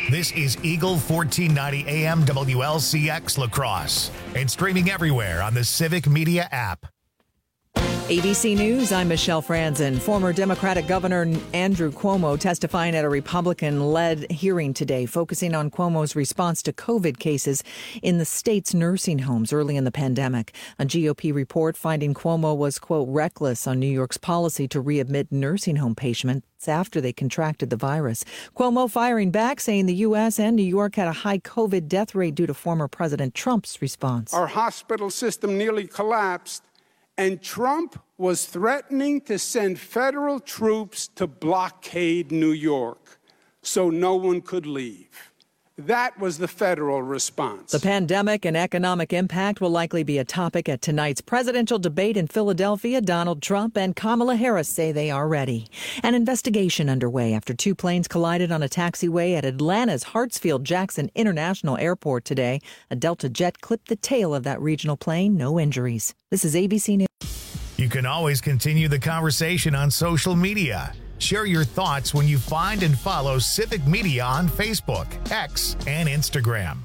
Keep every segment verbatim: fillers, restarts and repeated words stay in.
This is Eagle fourteen ninety A M W L C X La Crosse and streaming everywhere on the Civic Media app. A B C News, I'm Michelle Franzen. Former Democratic Governor Andrew Cuomo testifying at a Republican-led hearing today, focusing on Cuomo's response to COVID cases in the state's nursing homes early in the pandemic. A G O P report finding Cuomo was, quote, reckless on New York's policy to readmit nursing home patients after they contracted the virus. Cuomo firing back, saying the U S and New York had a high COVID death rate due to former President Trump's response. Our hospital system nearly collapsed, and Trump was threatening to send federal troops to blockade New York so no one could leave. That was the federal response. The pandemic and economic impact will likely be a topic at tonight's presidential debate in Philadelphia. Donald Trump and Kamala Harris say they are ready. An investigation underway after two planes collided on a taxiway at Atlanta's Hartsfield-Jackson International Airport today. A Delta jet clipped the tail of that regional plane. No injuries. This is A B C News. You can always continue the conversation on social media. Share your thoughts when you find and follow Civic Media on Facebook, X, and Instagram.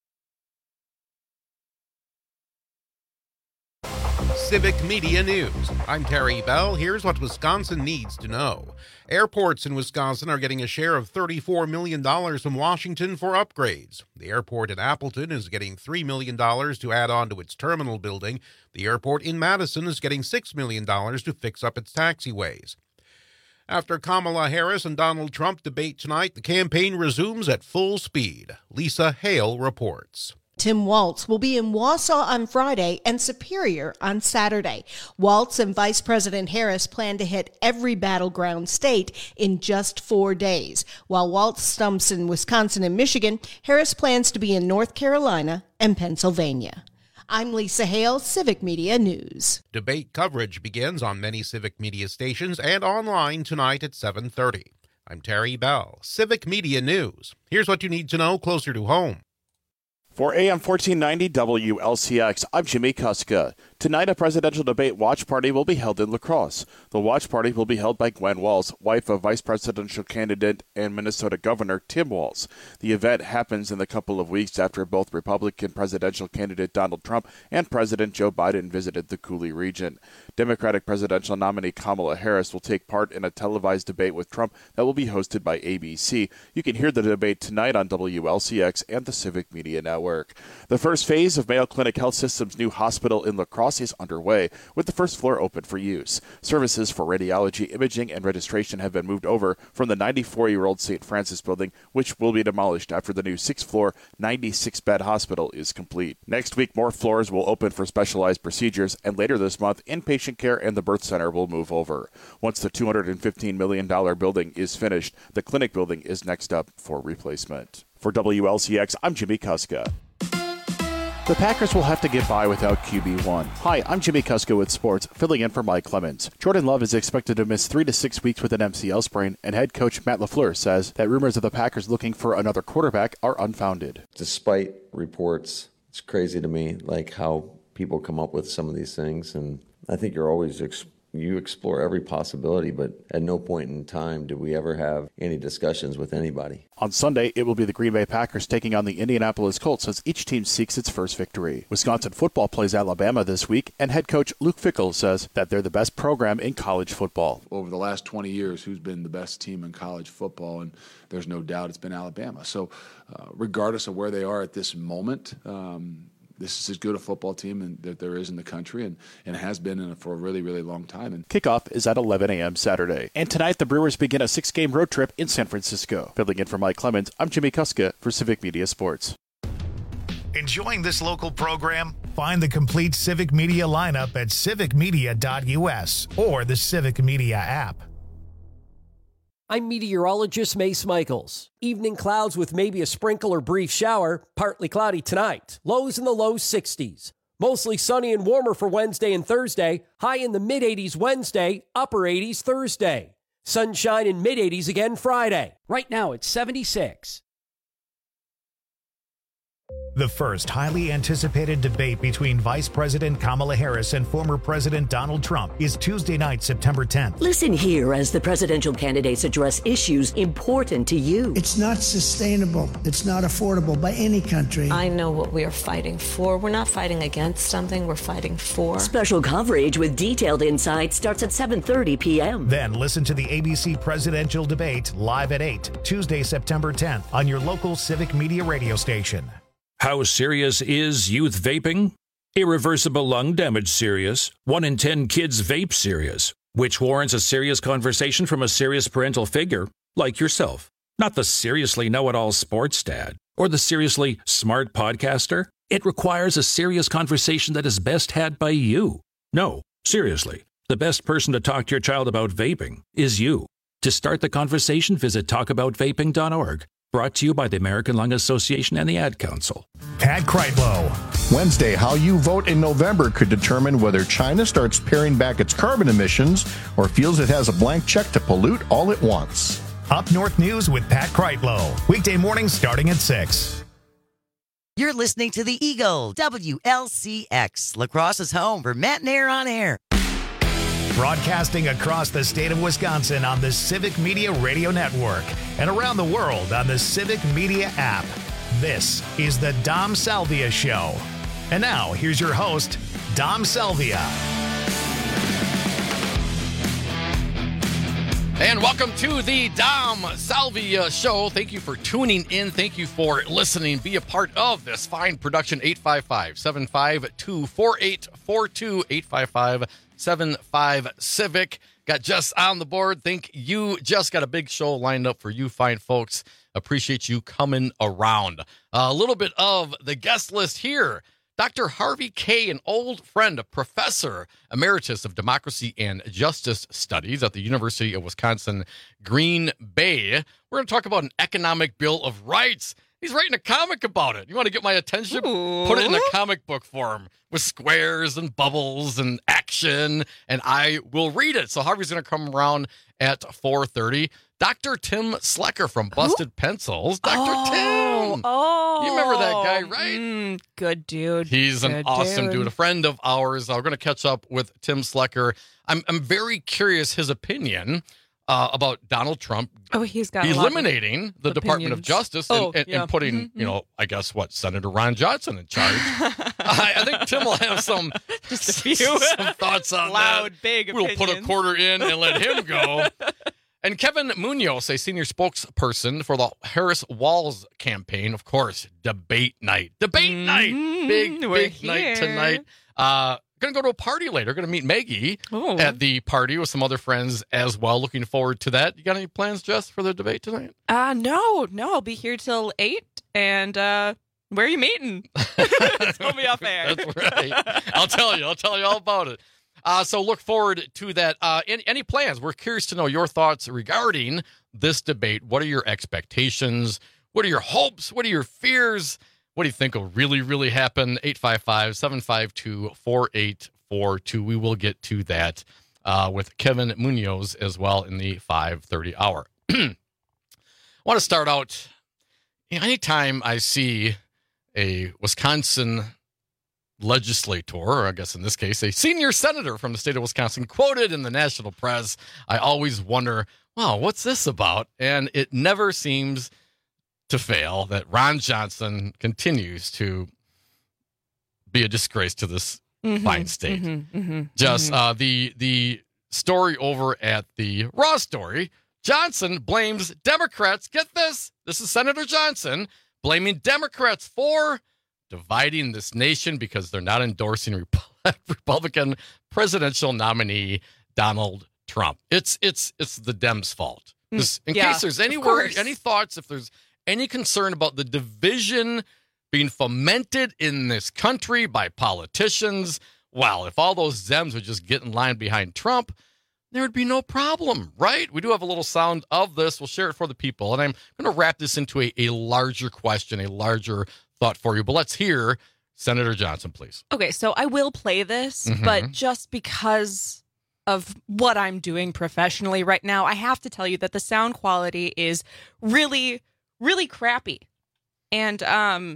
Civic Media News. I'm Terry Bell. Here's what Wisconsin needs to know. Airports in Wisconsin are getting a share of thirty-four million dollars from Washington for upgrades. The airport in Appleton is getting three million dollars to add on to its terminal building. The airport in Madison is getting six million dollars to fix up its taxiways. After Kamala Harris and Donald Trump debate tonight, the campaign resumes at full speed. Lisa Hale reports. Tim Walz will be in Wausau on Friday and Superior on Saturday. Walz and Vice President Harris plan to hit every battleground state in just four days. While Walz stumps in Wisconsin and Michigan, Harris plans to be in North Carolina and Pennsylvania. I'm Lisa Hale, Civic Media News. Debate coverage begins on many Civic Media stations and online tonight at seven thirty. I'm Terry Bell, Civic Media News. Here's what you need to know closer to home. For A M fourteen ninety W L C X, I'm Jimmy Kuska. Tonight, a presidential debate watch party will be held in La Crosse. The watch party will be held by Gwen Walz, wife of vice presidential candidate and Minnesota Governor Tim Walz. The event happens in the couple of weeks after both Republican presidential candidate Donald Trump and President Joe Biden visited the Coulee region. Democratic presidential nominee Kamala Harris will take part in a televised debate with Trump that will be hosted by A B C. You can hear the debate tonight on W L C X and the Civic Media Network. The first phase of Mayo Clinic Health System's new hospital in La Crosse is underway, with the first floor open for use. Services for radiology, imaging, and registration have been moved over from the ninety-four-year-old Saint Francis building, which will be demolished after the new six-floor, ninety-six bed hospital is complete. Next week, more floors will open for specialized procedures, and later this month, inpatient care and the birth center will move over. Once the two hundred fifteen million dollars building is finished, the clinic building is next up for replacement. For W L C X, I'm Jimmy Kuska. The Packers will have to get by without Q B one. Hi, I'm Jimmy Kuska with Sports, filling in for Mike Clemens. Jordan Love is expected to miss three to six weeks with an M C L sprain, and head coach Matt LaFleur says that rumors of the Packers looking for another quarterback are unfounded. Despite reports, it's crazy to me, like how people come up with some of these things, and I think you're always ex- you explore every possibility, but at no point in time do we ever have any discussions with anybody. On Sunday, it will be the Green Bay Packers taking on the Indianapolis Colts as each team seeks its first victory. Wisconsin football plays Alabama this week, and head coach Luke Fickell says that they're the best program in college football. Over the last twenty years, who's been the best team in college football? And there's no doubt it's been Alabama. So uh, regardless of where they are at this moment, um, this is as good a football team in, that there is in the country, and, and has been in for a really, really long time. And kickoff is at eleven a.m. Saturday. And tonight, the Brewers begin a six-game road trip in San Francisco. Filling in for Mike Clemens, I'm Jimmy Kuska for Civic Media Sports. Enjoying this local program? Find the complete Civic Media lineup at civic media dot u s or the Civic Media app. I'm meteorologist Mace Michaels. Evening clouds with maybe a sprinkle or brief shower. Partly cloudy tonight. Lows in the low sixties. Mostly sunny and warmer for Wednesday and Thursday. High in the mid-eighties Wednesday. Upper eighties Thursday. Sunshine in mid-eighties again Friday. Right now it's seventy-six. The first highly anticipated debate between Vice President Kamala Harris and former President Donald Trump is Tuesday night, September tenth. Listen here as the presidential candidates address issues important to you. It's not sustainable. It's not affordable by any country. I know what we are fighting for. We're not fighting against something. We're fighting for. Special coverage with detailed insight starts at seven thirty p.m. Then listen to the A B C presidential debate live at eight, Tuesday, September tenth on your local Civic Media radio station. How serious is youth vaping? Irreversible lung damage serious. One in ten kids vape serious, which warrants a serious conversation from a serious parental figure like yourself. Not the seriously know-it-all sports dad or the seriously smart podcaster. It requires a serious conversation that is best had by you. No, seriously, the best person to talk to your child about vaping is you. To start the conversation, visit talk about vaping dot org. Brought to you by the American Lung Association and the Ad Council. Pat Kreitlow. Wednesday, how you vote in November could determine whether China starts paring back its carbon emissions or feels it has a blank check to pollute all it wants. Up North News with Pat Kreitlow. Weekday mornings starting at six. You're listening to the Eagle, W L C X, La Crosse's home for Matt and Air on Air. Broadcasting across the state of Wisconsin on the Civic Media Radio Network and around the world on the Civic Media app. This is the Dom Salvia Show. And now, here's your host, Dom Salvia. And welcome to the Dom Salvia Show. Thank you for tuning in. Thank you for listening. Be a part of this fine production. eight five five, seven five two, four eight four two, eight five five, seven five Civic. Got Jess on the board. Thank you, Jess. Got a big show lined up for you fine folks. Appreciate you coming around. A little bit of the guest list here. Doctor Harvey Kaye, an old friend, a professor emeritus of democracy and justice studies at the University of Wisconsin, Green Bay. We're going to talk about an economic bill of rights. He's writing a comic about it. You want to get my attention? Ooh. Put it in a comic book form with squares and bubbles and action, and I will read it. So Harvey's going to come around at four thirty. Doctor Tim Slecker from Busted Who? Pencils. Doctor Oh, Tim. Oh. You remember that guy, right? Mm, good dude. He's good an awesome dude. dude, a friend of ours. Uh, we're going to catch up with Tim Slecker. I'm I'm very curious his opinion uh, about Donald Trump oh, he's got eliminating the Department of Justice and, oh, and, yeah. and putting, mm-hmm. you know, I guess what, Senator Ron Johnson in charge. I, I think Tim will have some, Just a few. some thoughts on Loud, that. big We'll opinions. put a quarter in and let him go. And Kevin Munoz, a senior spokesperson for the Harris-Walz campaign, of course, debate night. Debate mm-hmm. night! Big, We're big here. night tonight. Uh, going to go to a party later. Going to meet Maggie Ooh. at the party with some other friends as well. Looking forward to that. You got any plans, Jess, for the debate tonight? Uh, no, no. I'll be here till eight. And uh, where are you meeting? Tell me off air. That's right. I'll tell you. I'll tell you all about it. Uh, so look forward to that. Uh, any, any plans? We're curious to know your thoughts regarding this debate. What are your expectations? What are your hopes? What are your fears? What do you think will really, really happen? eight five five, seven five two, four eight four two. We will get to that uh, with Kevin Munoz as well in the five thirty hour. I want to start out, you know, anytime I see a Wisconsin legislator, or I guess in this case, a senior senator from the state of Wisconsin, quoted in the national press, I always wonder, wow, what's this about? And it never seems to fail that Ron Johnson continues to be a disgrace to this mm-hmm, fine state. Mm-hmm, mm-hmm, Just mm-hmm. uh, the the story over at the Raw Story, Johnson blames Democrats. Get this. This is Senator Johnson blaming Democrats for dividing this nation because they're not endorsing Rep- Republican presidential nominee Donald Trump. It's it's it's the Dems' fault. This, in yeah, case there's any worry, any thoughts, if there's any concern about the division being fomented in this country by politicians, well, if all those Dems would just get in line behind Trump, there would be no problem, right? We do have a little sound of this. We'll share it for the people. And I'm going to wrap this into a, a larger question, a larger thought for you. But let's hear Senator Johnson, please. Okay, so I will play this, Mhm. but just because of what I'm doing professionally right now, I have to tell you that the sound quality is really, really crappy. And um,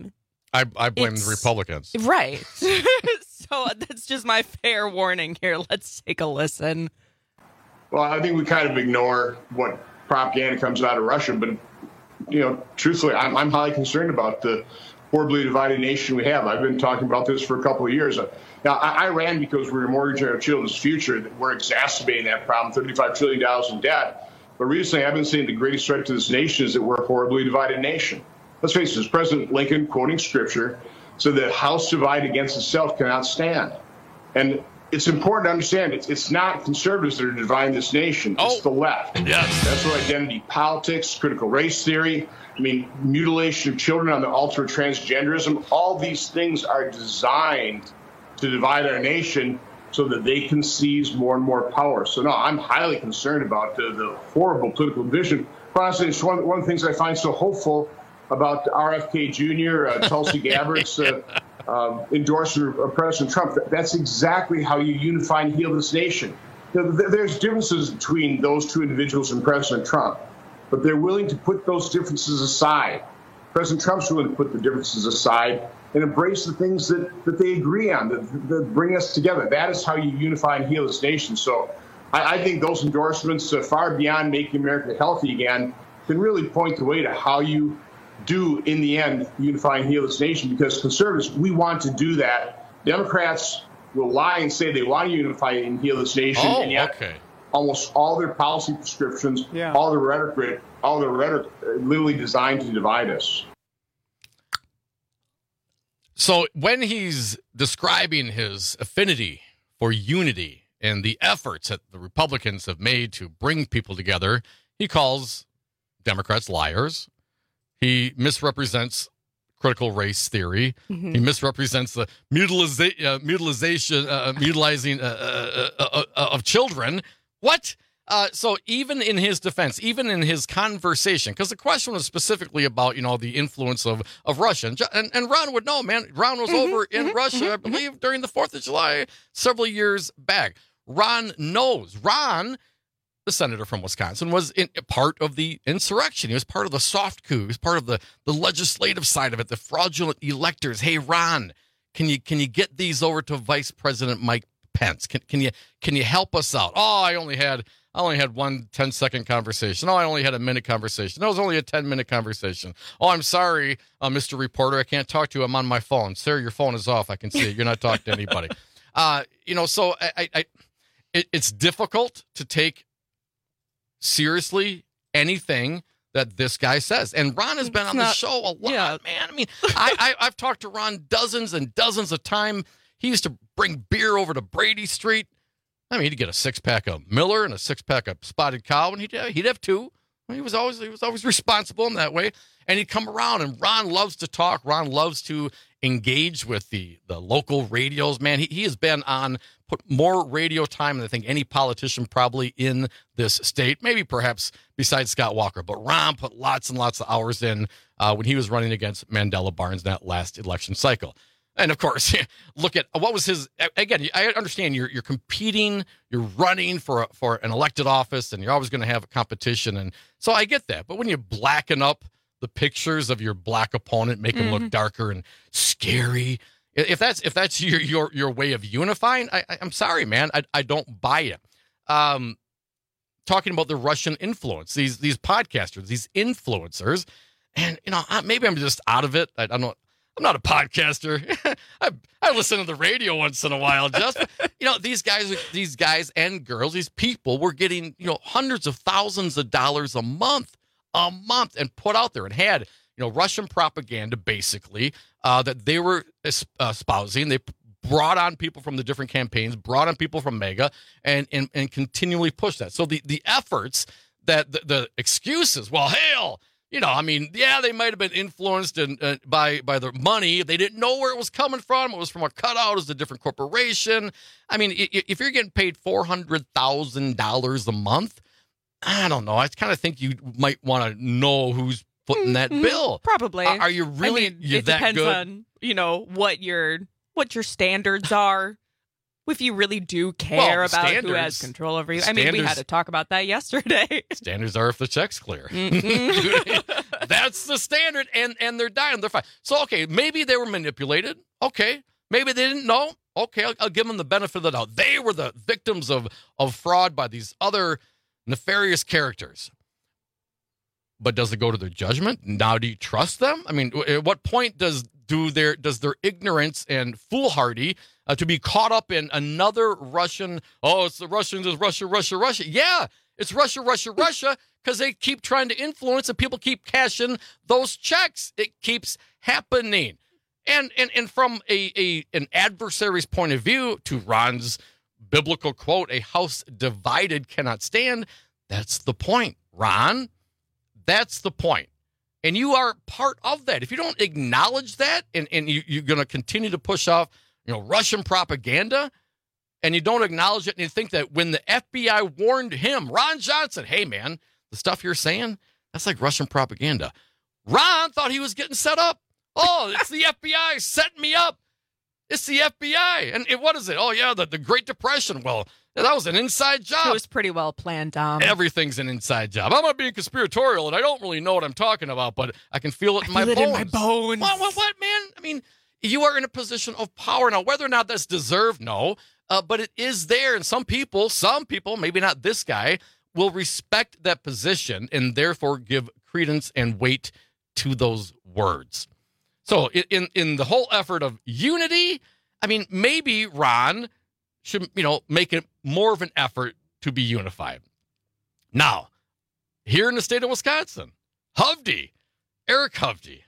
I, I blame It's- the Republicans. Right. So that's just my fair warning here. Let's take a listen. Well, I think we kind of ignore what propaganda comes out of Russia, but, you know, truthfully, I'm, I'm highly concerned about the horribly divided nation we have. I've been talking about this for a couple of years. Now, I, I ran because we're mortgaging our children's future. We're exacerbating that problem, thirty-five trillion dollars in debt. But recently, I've been saying the greatest threat to this nation is that we're a horribly divided nation. Let's face it, President Lincoln, quoting scripture, said that house divided against itself cannot stand. And it's important to understand it's, it's not conservatives that are dividing this nation. It's Oh. the left. Yes. That's what identity politics, critical race theory, I mean, mutilation of children on the altar of transgenderism, all these things are designed to divide our nation so that they can seize more and more power. So, no, I'm highly concerned about the, the horrible political division. Honestly, it's one, one of the things I find so hopeful about R F K Junior, uh, Tulsi Gabbard's uh, uh, endorsement of President Trump. That's exactly how you unify and heal this nation. You know, th- there's differences between those two individuals and President Trump, but they're willing to put those differences aside. President Trump's willing to put the differences aside and embrace the things that, that they agree on, that, that bring us together. That is how you unify and heal this nation. So I, I think those endorsements, uh, far beyond making America healthy again, can really point the way to how you do, in the end, unify and heal this nation. Because conservatives, we want to do that. Democrats will lie and say they want to unify and heal this nation, Oh, and yet okay. almost all their policy prescriptions, Yeah. all the rhetoric, all the rhetoric, are literally designed to divide us. So when he's describing his affinity for unity and the efforts that the Republicans have made to bring people together, he calls Democrats liars. He misrepresents critical race theory. Mhm. He misrepresents the mutiliza- uh, mutilization, uh, mutilizing uh, uh, uh, uh, uh, of children. What? Uh, so even in his defense, even in his conversation, because the question was specifically about, you know, the influence of, of Russia. And, and, and Ron would know, man. Ron was over in Russia, I believe, during the fourth of July several years back. Ron knows. Ron, the senator from Wisconsin, was in, part of the insurrection. He was part of the soft coup. He was part of the, the legislative side of it, the fraudulent electors. Hey, Ron, can you can you get these over to Vice President Mike Pence? Can can you can you help us out? Oh, I only had I only had one ten-second conversation. Oh, I only had a minute conversation. That was only a ten-minute conversation. Oh, I'm sorry, uh, Mister Reporter. I can't talk to you. I'm on my phone. Sir, your phone is off. I can see it. You're not talking to anybody. Uh, you know, so I, I, I it, it's difficult to take seriously anything that this guy says. And Ron has been It's on the not- show a lot, yeah. man. I mean, I, I, I've talked to Ron dozens and dozens of times. He used to bring beer over to Brady Street. I mean, he'd get a six-pack of Miller and a six-pack of Spotted Cow, and he'd, he'd have two. He was always he was always responsible in that way. And he'd come around, and Ron loves to talk. Ron loves to engage with the, the local radios. Man, he, he has been on, put more radio time than I think any politician probably in this state, maybe perhaps besides Scott Walker. But Ron put lots and lots of hours in uh, when he was running against Mandela Barnes in that last election cycle. And of course, look at what was his, again, I understand you're you're competing, you're running for a, for an elected office, and you're always going to have a competition. And so I get that. But when you blacken up the pictures of your black opponent, make them look darker and scary, if that's if that's your your your way of unifying, I, I'm sorry, man, I I don't buy it. Um, talking about the Russian influence, these these podcasters, these influencers, and you know maybe I'm just out of it. I, I don't. I'm not a podcaster. I, I listen to the radio once in a while, just, you know, these guys, these guys and girls, these people were getting, you know, hundreds of thousands of dollars a month, a month and put out there and had, you know, Russian propaganda basically uh, that they were espousing. They brought on people from the different campaigns, brought on people from MAGA and, and, and continually pushed that. So the, the efforts that the, the excuses, well, hell, you know, I mean, yeah, they might have been influenced in, uh, by by the money. They didn't know where it was coming from. It was from a cutout. It was a different corporation. I mean, i- if you're getting paid four hundred thousand dollars a month, I don't know. I kind of think you might want to know who's footing that bill. Probably. Are, are you really I mean, you're it that depends good? on, you know, what your what your standards are. if you really do care Well, about who standards- has control over you. I mean, we standards- had to talk about that yesterday. Standards are if the check's clear. Mm-mm. That's the standard, and and they're dying. They're fine. So, okay, maybe they were manipulated. Okay, maybe they didn't know. Okay, I'll, I'll give them the benefit of the doubt. They were the victims of of fraud by these other nefarious characters. But does it go to their judgment? Now, do you trust them? I mean, at what point does do their does their ignorance and foolhardy uh, to be caught up in another Russian? Oh, it's the Russians. It's Russia, Russia, Russia. Yeah, it's Russia, Russia, Russia, because they keep trying to influence and people keep cashing those checks. It keeps happening. And and and from a, a an adversary's point of view, to Ron's biblical quote, "A house divided cannot stand." That's the point, Ron. That's the point. And you are part of that. If you don't acknowledge that and, and you, you're going to continue to push off, you know, Russian propaganda, and you don't acknowledge it, and you think that when the F B I warned him, Ron Johnson, hey, man, the stuff you're saying, that's like Russian propaganda. Ron thought he was getting set up. Oh, it's the F B I setting me up. It's the F B I. And it, what is it? Oh, yeah, the, the Great Depression. Well, that was an inside job. It was pretty well planned, Dom. Everything's an inside job. I'm not being conspiratorial, and I don't really know what I'm talking about, but I can feel it in I my feel it bones. in my bones. What, what, what, man? I mean, you are in a position of power now. Whether or not that's deserved, no, uh, but it is there. And some people, some people, maybe not this guy, will respect that position and therefore give credence and weight to those words. So in in the whole effort of unity, I mean, maybe Ron should, you know, make it more of an effort to be unified. Now, here in the state of Wisconsin, Hovde, Eric Hovde,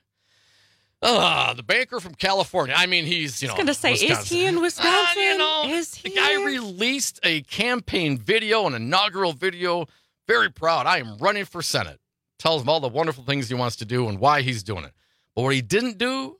ah, the banker from California. I mean, he's, you know, I was going to say, Wisconsin. is he in Wisconsin? Uh, you know, is he? The guy released a campaign video, an inaugural video. Very proud. I am running for Senate. Tells him all the wonderful things he wants to do and why he's doing it. But what he didn't do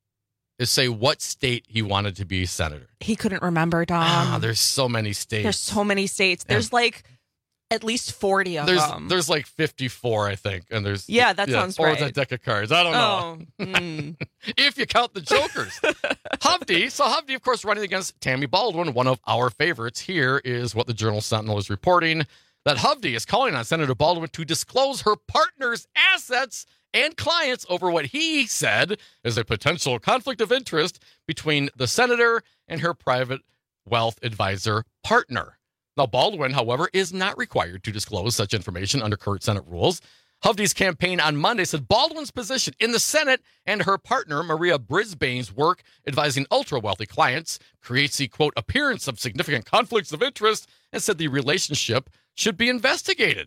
is say what state he wanted to be senator. He couldn't remember, Dom. Ah, there's so many states. There's so many states. There's Yeah. like at least forty of There's them. there's like fifty-four, I think, and there's Yeah, that sounds or right. that deck of cards. I don't know. Oh, mm. If you count the jokers. Hovde, so Hovde, of course, running against Tammy Baldwin, one of our favorites. Here is what the Journal Sentinel is reporting, that Hovde is calling on Senator Baldwin to disclose her partner's assets and clients over what he said is a potential conflict of interest between the senator and her private wealth advisor partner. Now, Baldwin, however, is not required to disclose such information under current Senate rules. Hovde's campaign on Monday said Baldwin's position in the Senate and her partner, Maria Brisbane's work advising ultra-wealthy clients creates the, quote, appearance of significant conflicts of interest, and said the relationship should be investigated.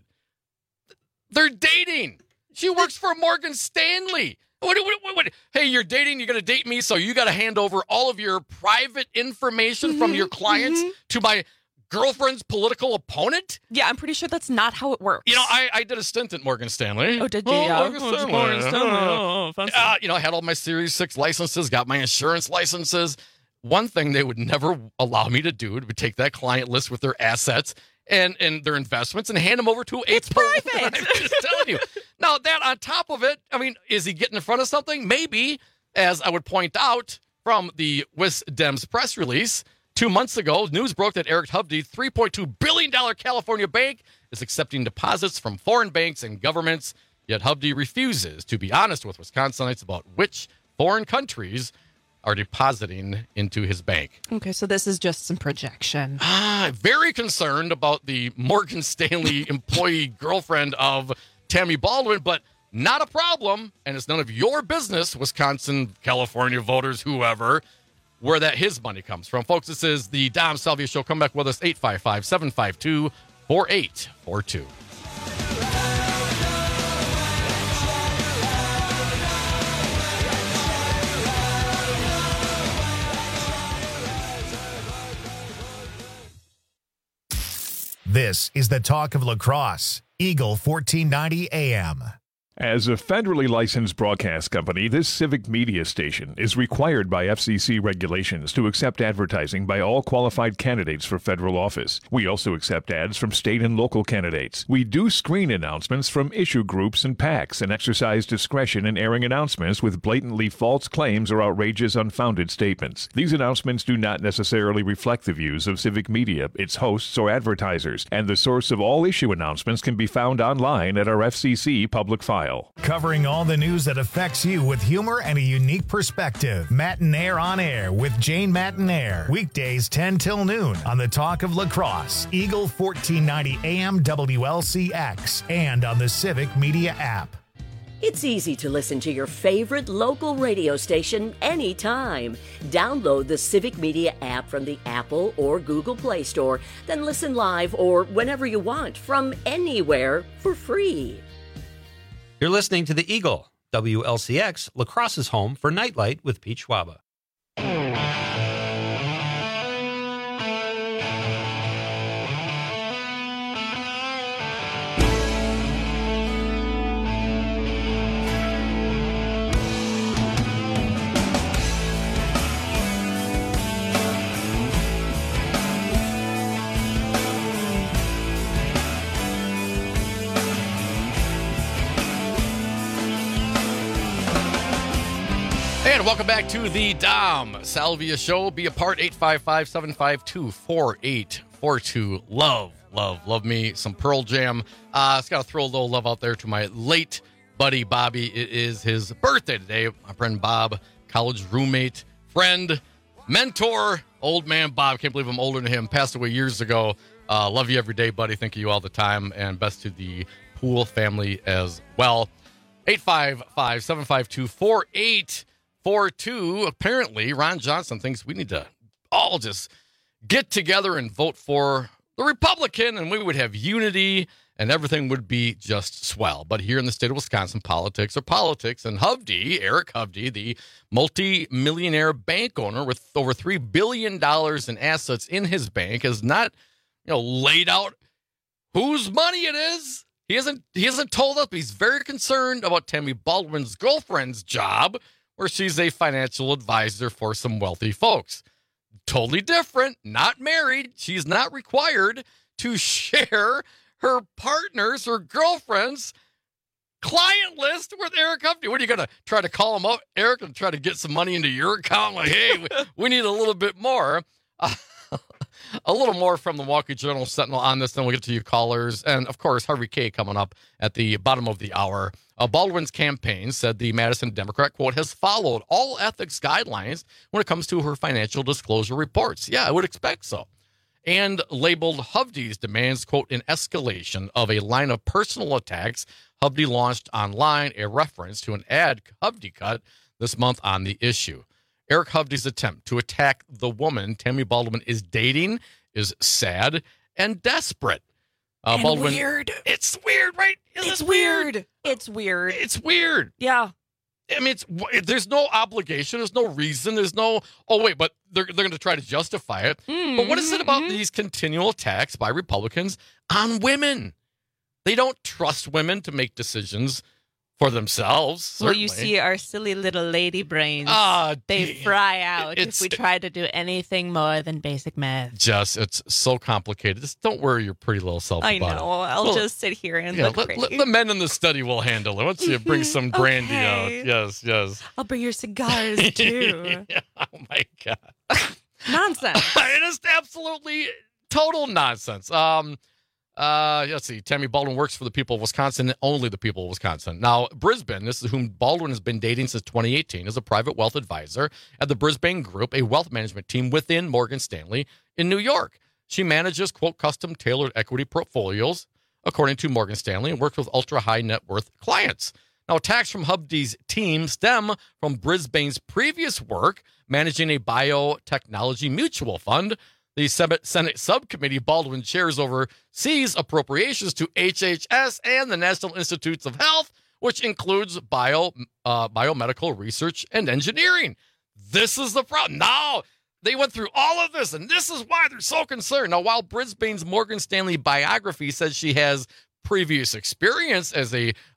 They're dating. She works for Morgan Stanley. What, what, what, what? Hey, you're dating, you're going to date me, so you got to hand over all of your private information mm-hmm, from your clients mm-hmm. to my girlfriend's political opponent? Yeah, I'm pretty sure that's not how it works. You know, I, I did a stint at Morgan Stanley. Oh, did you? Oh, yeah. Morgan Oh, Stanley. Morgan Stanley. Oh, fancy. Uh, you know, I had all my Series six licenses, got my insurance licenses. One thing they would never allow me to do would take that client list with their assets and, and their investments and hand them over to a... It's private. I'm just telling you. Now, that on top of it, I mean, is he getting in front of something? Maybe, as I would point out from the Wisdems press release, two months ago, news broke that Eric Hovde, three point two billion dollars California bank, is accepting deposits from foreign banks and governments, yet Hovde refuses to be honest with Wisconsinites about which foreign countries are depositing into his bank. Okay, so this is just some projection. Ah, very concerned about the Morgan Stanley employee girlfriend of Tammy Baldwin, but not a problem, and it's none of your business, Wisconsin, California voters, whoever, where that his money comes from. Folks, this is the Dom Salvia Show. Come back with us, eight five five, seven five two, four eight four two. This is the talk of La Crosse, Eagle fourteen ninety A M. As a federally licensed broadcast company, this civic media station is required by F C C regulations to accept advertising by all qualified candidates for federal office. We also accept ads from state and local candidates. We do screen announcements from issue groups and PACs and exercise discretion in airing announcements with blatantly false claims or outrageous, unfounded statements. These announcements do not necessarily reflect the views of civic media, its hosts, or advertisers, and the source of all issue announcements can be found online at our F C C public file. Covering all the news that affects you with humor and a unique perspective. Matinaire on Air with Jane Matinaire. Weekdays ten till noon on the Talk of La Crosse, Eagle fourteen ninety A M W L C X, and on the Civic Media app. It's easy to listen to your favorite local radio station anytime. Download the Civic Media app from the Apple or Google Play Store, then listen live or whenever you want from anywhere for free. You're listening to the Eagle, W L C X, La Crosse's home for Nightlight with Pete Schwaba. And welcome back to the Dom Salvia Show. Be a part, eight five five, seven five two, four eight four two. Love, love, love me some Pearl Jam. Uh, just got to throw a little love out there to my late buddy, Bobby. It is his birthday today. My friend Bob, college roommate, friend, mentor, old man Bob. Can't believe I'm older than him. Passed away years ago. Uh, love you every day, buddy. Think of you all the time. And best to the Poole family as well. eight five five, seven five two, four eight four two. Apparently, Ron Johnson thinks we need to all just get together and vote for the Republican, and we would have unity, and everything would be just swell. But here in the state of Wisconsin, politics are politics, and Hovde, Eric Hovde, the multi-millionaire bank owner with over three billion dollars in assets in his bank, has not, you know, laid out whose money it is. He hasn't, he hasn't told us, but he's very concerned about Tammy Baldwin's girlfriend's job, where she's a financial advisor for some wealthy folks. Totally different, not married. She's not required to share her partner's, her girlfriend's client list with Eric Hovde. What are you going to try to call him up, Eric, and try to get some money into your account? Like, hey, we, we need a little bit more. Uh, a little more from the Milwaukee Journal Sentinel on this, then we'll get to you callers. And, of course, Harvey K coming up at the bottom of the hour. Uh, Baldwin's campaign said the Madison Democrat, quote, has followed all ethics guidelines when it comes to her financial disclosure reports. Yeah, I would expect so. And labeled Hovde's demands, quote, an escalation of a line of personal attacks Hovde launched online, a reference to an ad Hovde cut this month on the issue. Eric Hovde's attempt to attack the woman Tammy Baldwin is dating is sad and desperate. Uh, and Baldwin, weird. It's weird, right? Isn't It's it weird. It's weird. It's weird. Yeah. I mean, it's there's no obligation. There's no reason. There's no, oh, wait, but they're, they're going to try to justify it. Mm-hmm. But what is it about these continual attacks by Republicans on women? They don't trust women to make decisions for themselves. Certainly. Well, you see our silly little lady brains. Uh, they fry out it's, if we try to do anything more than basic math. Just, it's so complicated. Just don't worry your pretty little self I about know. it. I'll well, just sit here and yeah, look let, great. let the men in the study will handle it. Once you bring some brandy okay. out. Yes, yes. I'll bring your cigars, too. yeah, oh, my God. Nonsense. It is absolutely total nonsense. Um, uh, let's see. Tammy Baldwin works for the people of Wisconsin, only the people of Wisconsin. Now, Brisbane, this is whom Baldwin has been dating since twenty eighteen, is a private wealth advisor at the Brisbane Group, a wealth management team within Morgan Stanley in New York. She manages, quote, custom-tailored equity portfolios, according to Morgan Stanley, and works with ultra-high net worth clients. Now, attacks from Hovde's team stem from Brisbane's previous work managing a biotechnology mutual fund. The Senate subcommittee Baldwin chairs oversees appropriations to H H S and the National Institutes of Health, which includes bio, uh, biomedical research and engineering. This is the problem. Now, they went through all of this, and this is why they're so concerned. Now, while Brisbane's Morgan Stanley biography says she has previous experience as a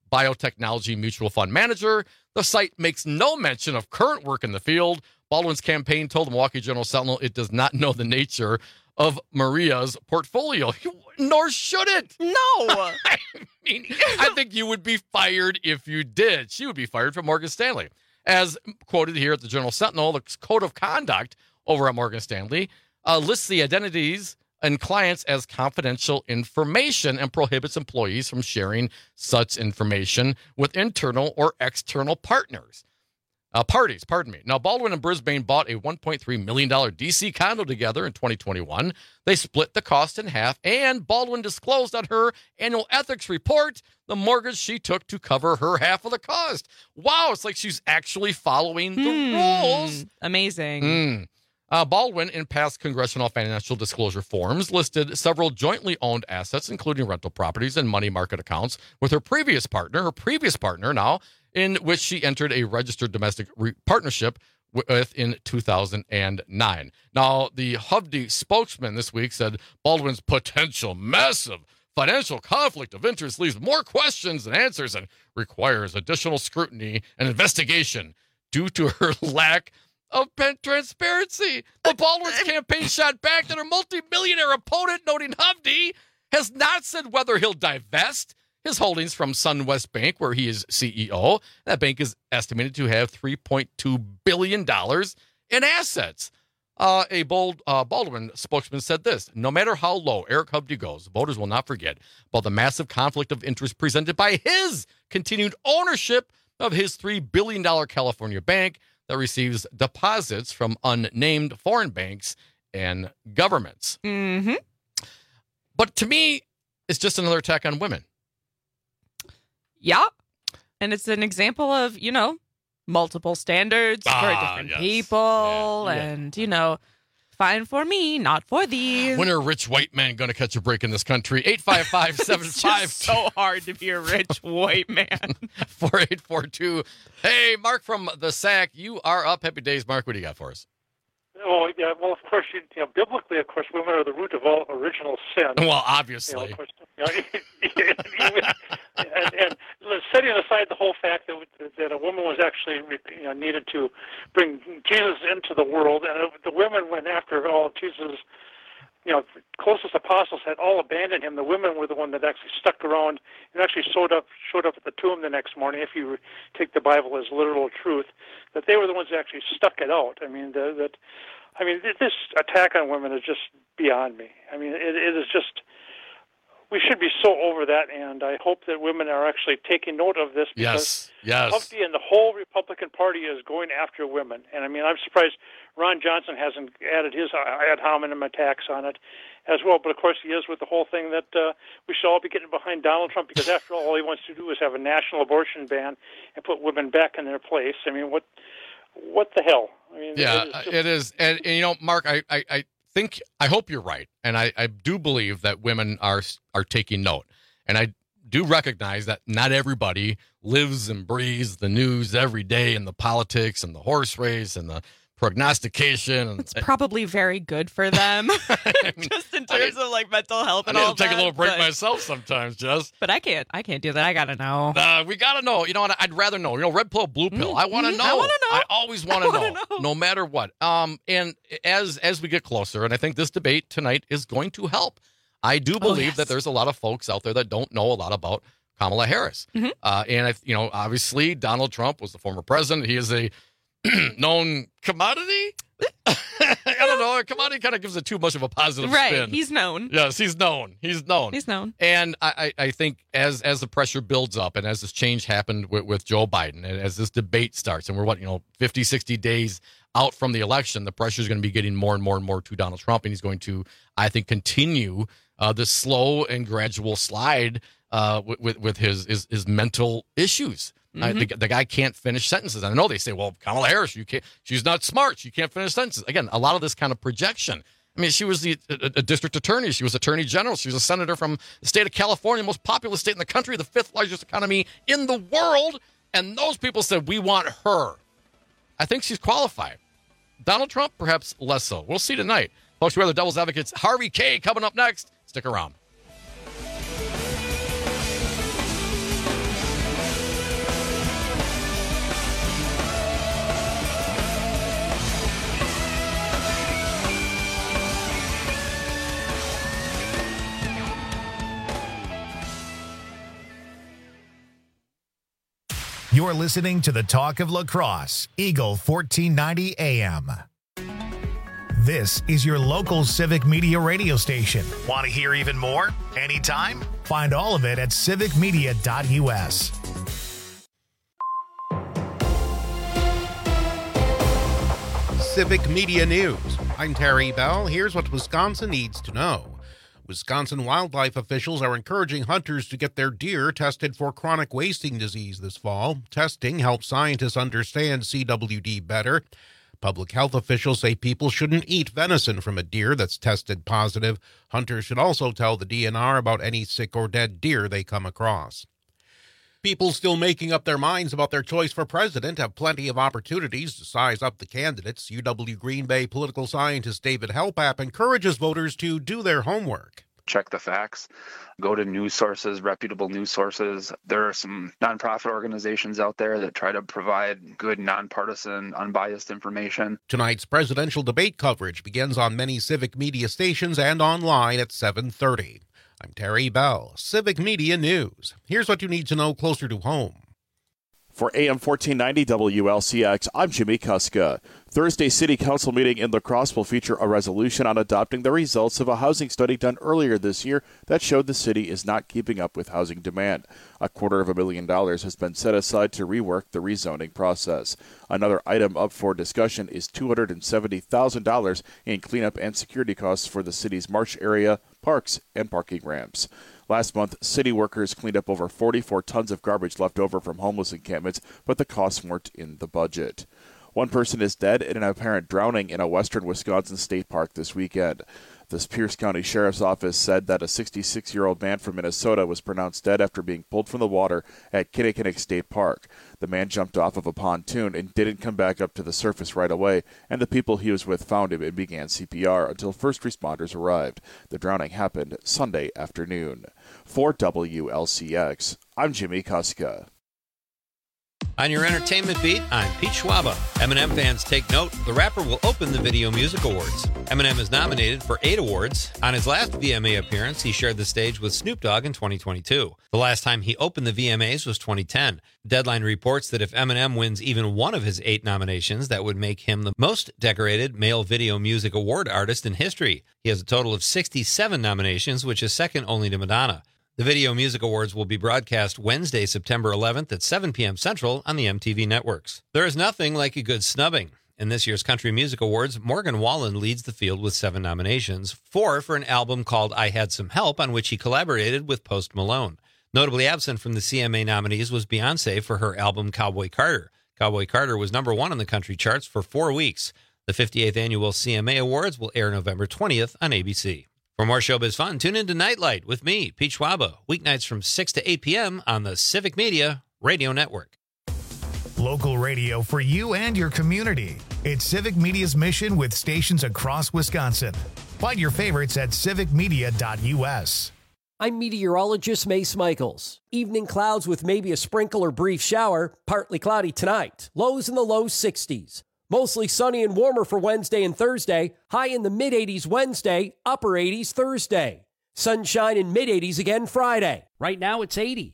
biotechnology mutual fund manager. The site makes no mention of current work in the field. Baldwin's campaign told the Milwaukee Journal-Sentinel it does not know the nature of Maria's portfolio, nor should it. No. I mean, I think you would be fired if you did. She would be fired from Morgan Stanley. As quoted here at the Journal-Sentinel, the code of conduct over at Morgan Stanley uh, lists the identities and clients as confidential information and prohibits employees from sharing such information with internal or external partners. Uh, parties, pardon me. Now, Baldwin and Brisbane bought a one point three million dollars D C condo together in twenty twenty-one. They split the cost in half, and Baldwin disclosed on her annual ethics report the mortgage she took to cover her half of the cost. Wow, it's like she's actually following the Hmm. rules. Amazing. Mm. Uh, Baldwin, in past congressional financial disclosure forms, listed several jointly owned assets, including rental properties and money market accounts, with her previous partner, her previous partner now, in which she entered a registered domestic re- partnership with in two thousand nine. Now, the Hovde spokesman this week said Baldwin's potential massive financial conflict of interest leaves more questions than answers and requires additional scrutiny and investigation due to her lack of transparency. The Baldwin's campaign shot back that her multimillionaire opponent, noting Hovde, has not said whether he'll divest his holdings from SunWest Bank, where he is C E O. That bank is estimated to have three point two billion dollars in assets. Uh, a bold uh, Baldwin spokesman said this: no matter how low Eric Hovde goes, voters will not forget about the massive conflict of interest presented by his continued ownership of his three billion dollars California bank that receives deposits from unnamed foreign banks and governments. Mm-hmm. But to me, it's just another attack on women. Yeah. And it's an example of, you know, multiple standards Ah, for different yes. people. Yeah, yeah. And, you know, fine for me, not for these. When are rich white men going to catch a break in this country? eight five five, seven five It's just so hard to be a rich white man. four eight four two. Hey, Mark from the S A C, you are up. Happy days, Mark. What do you got for us? Oh, yeah. Well, of course, you, you know, biblically, of course, women are the root of all original sin. Well, obviously. You know, of course, you know, and, and setting aside the whole fact that that a woman was actually, you know, needed to bring Jesus into the world, and the women went after all Jesus. You know, closest apostles had all abandoned him. The women were the one that actually stuck around and actually showed up showed up at the tomb the next morning. If you take the Bible as literal truth, that they were the ones that actually stuck it out. I mean, the, that, I mean, this attack on women is just beyond me. I mean, it, it is just. We should be so over that, and I hope that women are actually taking note of this. Yes, because yes. Hovde and the whole Republican Party is going after women. And I mean, I'm surprised Ron Johnson hasn't added his ad hominem attacks on it as well. But of course, he is with the whole thing that uh, we should all be getting behind Donald Trump, because after all, all he wants to do is have a national abortion ban and put women back in their place. I mean, what what the hell? I mean, Yeah, it is, just, it is. And, and, you know, Mark, I, I, I think, I hope you're right. And I, I do believe that women are are taking note. And I do recognize that not everybody lives and breathes the news every day, and the politics and the horse race and the prognostication. And, It's probably very good for them, just in terms of like mental health I and need all to take that, a little break but, myself sometimes, Jess. But I can't. I can't do that. I gotta know. Uh, we got to know. You know what? I'd rather know. You know, red pill, blue pill. I want to Mhm. know. I wanna know. I always want to I wanna know, know. no matter what. Um, and as as we get closer, and I think this debate tonight is going to help. I do believe yes. that there's a lot of folks out there that don't know a lot about Kamala Harris. Mhm. Uh, and I, you know, obviously Donald Trump was the former president. He is a known commodity. I don't know. A commodity kind of gives it too much of a positive Right. spin. He's known. Yes, he's known. He's known. He's known. And I, I I think as as the pressure builds up, and as this change happened with, with Joe Biden, and as this debate starts, and we're, what, you know, fifty, sixty days out from the election, the pressure is going to be getting more and more and more to Donald Trump. And he's going to, I think, continue uh, this slow and gradual slide uh, with, with, with his, his, his mental issues. I, the, the guy can't finish sentences. And I know they say, well, Kamala Harris, you can't, she's not smart. She can't finish sentences. Again, a lot of this kind of projection. I mean, she was the a, a district attorney. She was attorney general. She was a senator from the state of California, most populous state in the country, the fifth largest economy in the world. And those people said, we want her. I think she's qualified. Donald Trump, perhaps less so. We'll see tonight. Folks, we're the Devil's Advocates. Harvey K coming up next. Stick around. You're listening to the Talk of La Crosse, Eagle fourteen ninety A M. This is your local civic media radio station. Want to hear even more? Anytime? Find all of it at civic media dot U S. Civic Media News. I'm Terry Bell. Here's what Wisconsin needs to know. Wisconsin wildlife officials are encouraging hunters to get their deer tested for chronic wasting disease this fall. Testing helps scientists understand C W D better. Public health officials say people shouldn't eat venison from a deer that's tested positive. Hunters should also tell the D N R about any sick or dead deer they come across. People still making up their minds about their choice for president have plenty of opportunities to size up the candidates. U W Green Bay political scientist David Helpap encourages voters to do their homework. Check the facts, go to news sources, reputable news sources. There are some nonprofit organizations out there that try to provide good, nonpartisan, unbiased information. Tonight's presidential debate coverage begins on many civic media stations and online at seven thirty. I'm Terry Bell, Civic Media News. Here's what you need to know closer to home. For A M fourteen ninety W L C X, I'm Jimmy Kuska. Thursday's City Council meeting in La Crosse will feature a resolution on adopting the results of a housing study done earlier this year that showed the city is not keeping up with housing demand. A quarter of a million dollars has been set aside to rework the rezoning process. Another item up for discussion is two hundred seventy thousand dollars in cleanup and security costs for the city's marsh area, parks, and parking ramps. Last month, city workers cleaned up over forty-four tons of garbage left over from homeless encampments, but the costs weren't in the budget. One person is dead in an apparent drowning in a western Wisconsin state park this weekend. The Pierce County Sheriff's Office said that a sixty-six-year-old man from Minnesota was pronounced dead after being pulled from the water at Kinnickinnick State Park. The man jumped off of a pontoon and didn't come back up to the surface right away, and the people he was with found him and began C P R until first responders arrived. The drowning happened Sunday afternoon. For W L C X, I'm Jimmy Kuska. On your entertainment beat, I'm Pete Schwaba. Eminem fans take note. The rapper will open the Video Music Awards. Eminem is nominated for eight awards. On his last V M A appearance, he shared the stage with Snoop Dogg in twenty twenty-two. The last time he opened the V M As was twenty ten. Deadline reports that if Eminem wins even one of his eight nominations, that would make him the most decorated male video music award artist in history. He has a total of sixty-seven nominations, which is second only to Madonna. The Video Music Awards will be broadcast Wednesday, September eleventh at seven p.m. Central on the M T V networks. There is nothing like a good snubbing. In this year's Country Music Awards, Morgan Wallen leads the field with seven nominations, four for an album called I Had Some Help, on which he collaborated with Post Malone. Notably absent from the C M A nominees was Beyoncé for her album Cowboy Carter. Cowboy Carter was number one on the country charts for four weeks. The fifty-eighth Annual C M A Awards will air November twentieth on A B C. For more showbiz fun, tune in to Nightlight with me, Pete Schwaba, weeknights from six to eight p.m. on the Civic Media Radio Network. Local radio for you and your community. It's Civic Media's mission with stations across Wisconsin. Find your favorites at civic media dot U S. I'm meteorologist Mace Michaels. Evening clouds with maybe a sprinkle or brief shower, partly cloudy tonight. Lows in the low sixties. Mostly sunny and warmer for Wednesday and Thursday. High in the mid-eighties Wednesday, upper eighties Thursday. Sunshine in mid-eighties again Friday. Right now it's eighty.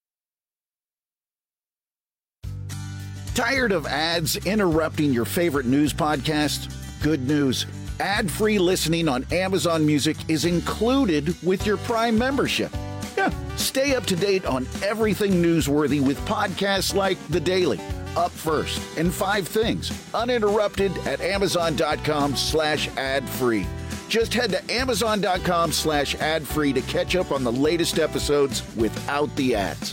Tired of ads interrupting your favorite news podcast? Good news. Ad-free listening on Amazon Music is included with your Prime membership. Yeah, stay up to date on everything newsworthy with podcasts like The Daily, Up First, and Five Things, uninterrupted at amazon.com slash ad-free. Just head to amazon.com slash ad-free to catch up on the latest episodes without the ads.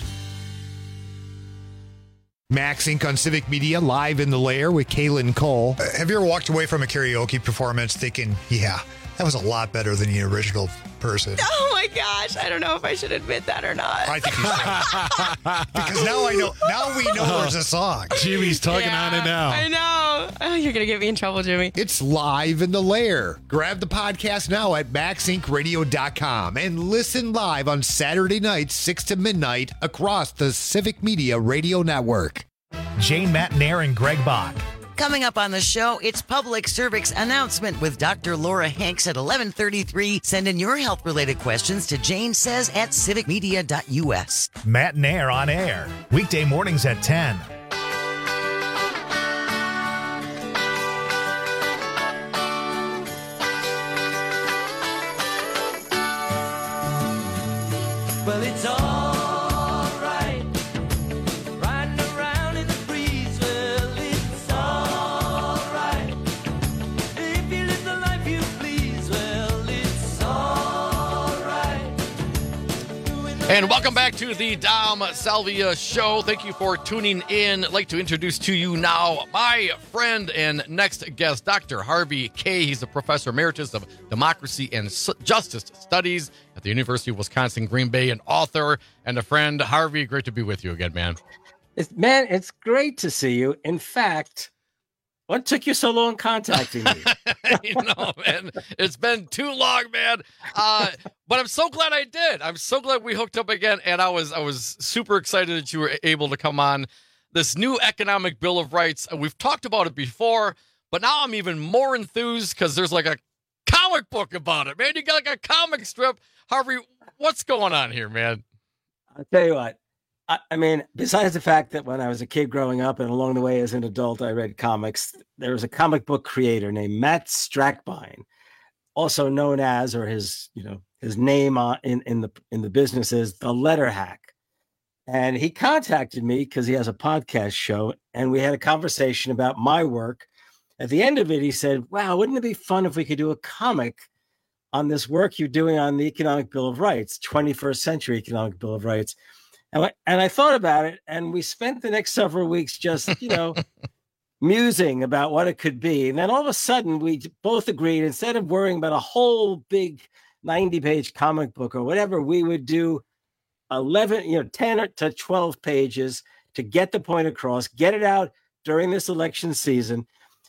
Max Incorporated on Civic Media, live in the lair with Kaylin Cole. Uh, have you ever walked away from a karaoke performance thinking, yeah, that was a lot better than the original person? Oh my gosh, I don't know if I should admit that or not. I think you should. Because now I know, now we know there's a song. Jimmy's tugging Yeah, on it now. I know. Oh, you're going to get me in trouble, Jimmy. It's live in the lair. Grab the podcast now at max inc radio dot com and listen live on Saturday nights, six to midnight, across the Civic Media Radio Network. Jane Matnair and Greg Bach. Coming up on the show, it's Public Cervix Announcement with Doctor Laura Hanks at eleven thirty-three. Send in your health-related questions to Jane Says at civic media dot U S. Matt and Air on air, weekday mornings at ten. Well, it's all right, riding around in the breeze. Well, it's all right, if you live the life you please. Well, it's all right. And welcome back to the Dom Salvia Show. Thank you for tuning in. I'd like to introduce to you now my friend and next guest, Doctor Harvey Kaye. He's a professor emeritus of democracy and justice studies at the University of Wisconsin, Green Bay, an author and a friend. Harvey, great to be with you again, man. It's, man, it's great to see you. In fact, what took you so long contacting me? You know, man, it's been too long, man. Uh, but I'm so glad I did. I'm so glad we hooked up again, and I was I was super excited that you were able to come on. This new economic Bill of Rights. We've talked about it before, but now I'm even more enthused because there's like a comic book about it, man. You got like a comic strip. Harvey, what's going on here, man? I'll tell you what. I, I mean, besides the fact that when I was a kid growing up and along the way as an adult, I read comics, there was a comic book creator named Matt Strackbine, also known as, or his, you know, his name uh, in, in the in the business is The Letter Hack. And he contacted me because he has a podcast show, and we had a conversation about my work. At the end of it, he said, wow, wouldn't it be fun if we could do a comic on this work you're doing on the Economic Bill of Rights, twenty-first century Economic Bill of Rights? And I, and I thought about it, and we spent the next several weeks just, you know, musing about what it could be. And then all of a sudden, we both agreed, instead of worrying about a whole big ninety-page comic book or whatever, we would do eleven, you know, ten to twelve pages to get the point across, get it out during this election season,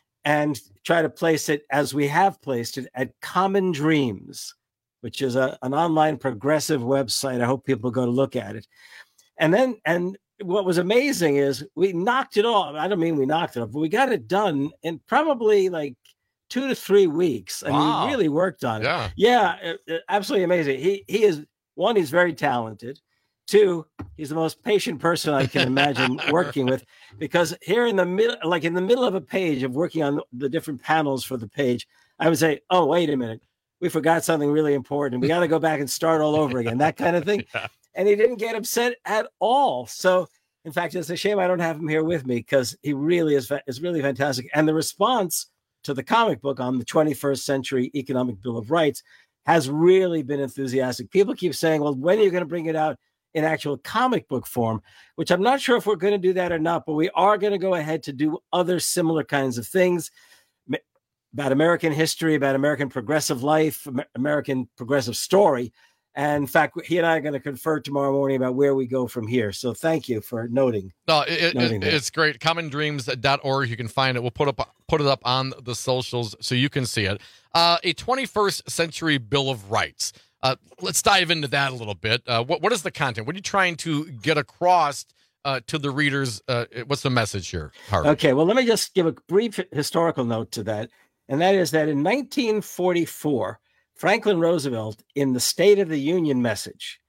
and try to place it as we have placed it at Common Dreams, which is a, an online progressive website. I hope people go to look at it. And then, and what was amazing is we knocked it off. I don't mean we knocked it off, but we got it done in probably like two to three weeks. I Wow. mean, really worked on it. Yeah. Yeah, it- it- absolutely amazing. He he is, one, he's very talented. Two, he's the most patient person I can imagine working with, because here in the middle, like in the middle of a page of working on the different panels for the page, I would say, oh, wait a minute, we forgot something really important. We got to go back and start all over again, that kind of thing. Yeah. And he didn't get upset at all. So, in fact, it's a shame I don't have him here with me, because he really is, fa- is really fantastic. And the response to the comic book on the twenty-first century Economic Bill of Rights has really been enthusiastic. People keep saying, well, when are you going to bring it out in actual comic book form? Which I'm not sure if we're going to do that or not, but we are going to go ahead to do other similar kinds of things ma- about American history, about American progressive life, Amer- American progressive story. And in fact, he and I are going to confer tomorrow morning about where we go from here. So thank you for noting. No, it, noting it, that. it's great. common dreams dot org. You can find it. We'll put up put it up on the socials so you can see it. Uh, a twenty-first century Bill of Rights. Uh, let's dive into that a little bit. Uh, what what is the content? What are you trying to get across uh, to the readers? Uh, what's the message here, Harvey? Okay, well, let me just give a brief historical note to that. And that is that in nineteen forty-four, Franklin Roosevelt, in the State of the Union message,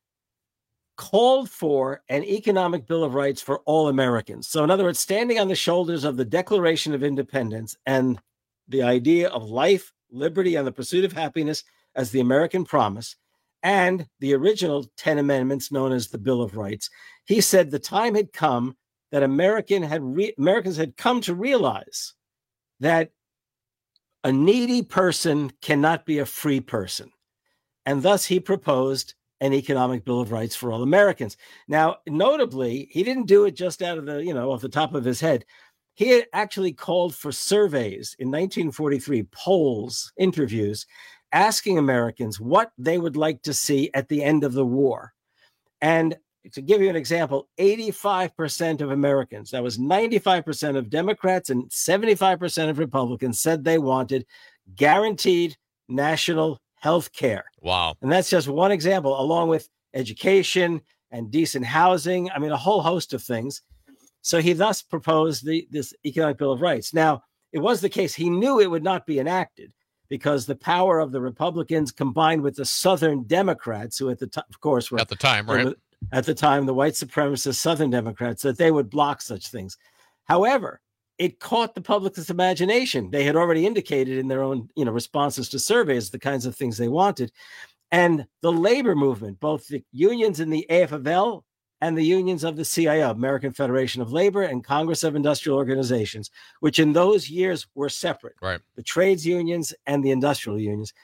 called for an economic Bill of Rights for all Americans. So in other words, standing on the shoulders of the Declaration of Independence and the idea of life, liberty, and the pursuit of happiness as the American promise, and the original ten amendments known as the Bill of Rights, he said the time had come that American had re- Americans had come to realize that a needy person cannot be a free person. And thus he proposed an economic Bill of Rights for all Americans. Now, notably, he didn't do it just out of the, you know, off the top of his head. He had actually called for surveys in nineteen forty-three, polls, interviews, asking Americans what they would like to see at the end of the war. And to give you an example, eighty-five percent of Americans, that was ninety-five percent of Democrats and seventy-five percent of Republicans, said they wanted guaranteed national health care. Wow. And that's just one example, along with education and decent housing. I mean, a whole host of things. So he thus proposed the, this Economic Bill of Rights. Now, it was the case. He knew it would not be enacted because the power of the Republicans combined with the Southern Democrats, who at the time, of course, were at the time, right? At the time, the white supremacist Southern Democrats, that they would block such things. However, it caught the public's imagination. They had already indicated in their own, you know, responses to surveys the kinds of things they wanted. And the labor movement, both the unions in the A F L L and the unions of the C I O, American Federation of Labor, and Congress of Industrial Organizations, which in those years were separate. Right. The trades unions and the industrial unions,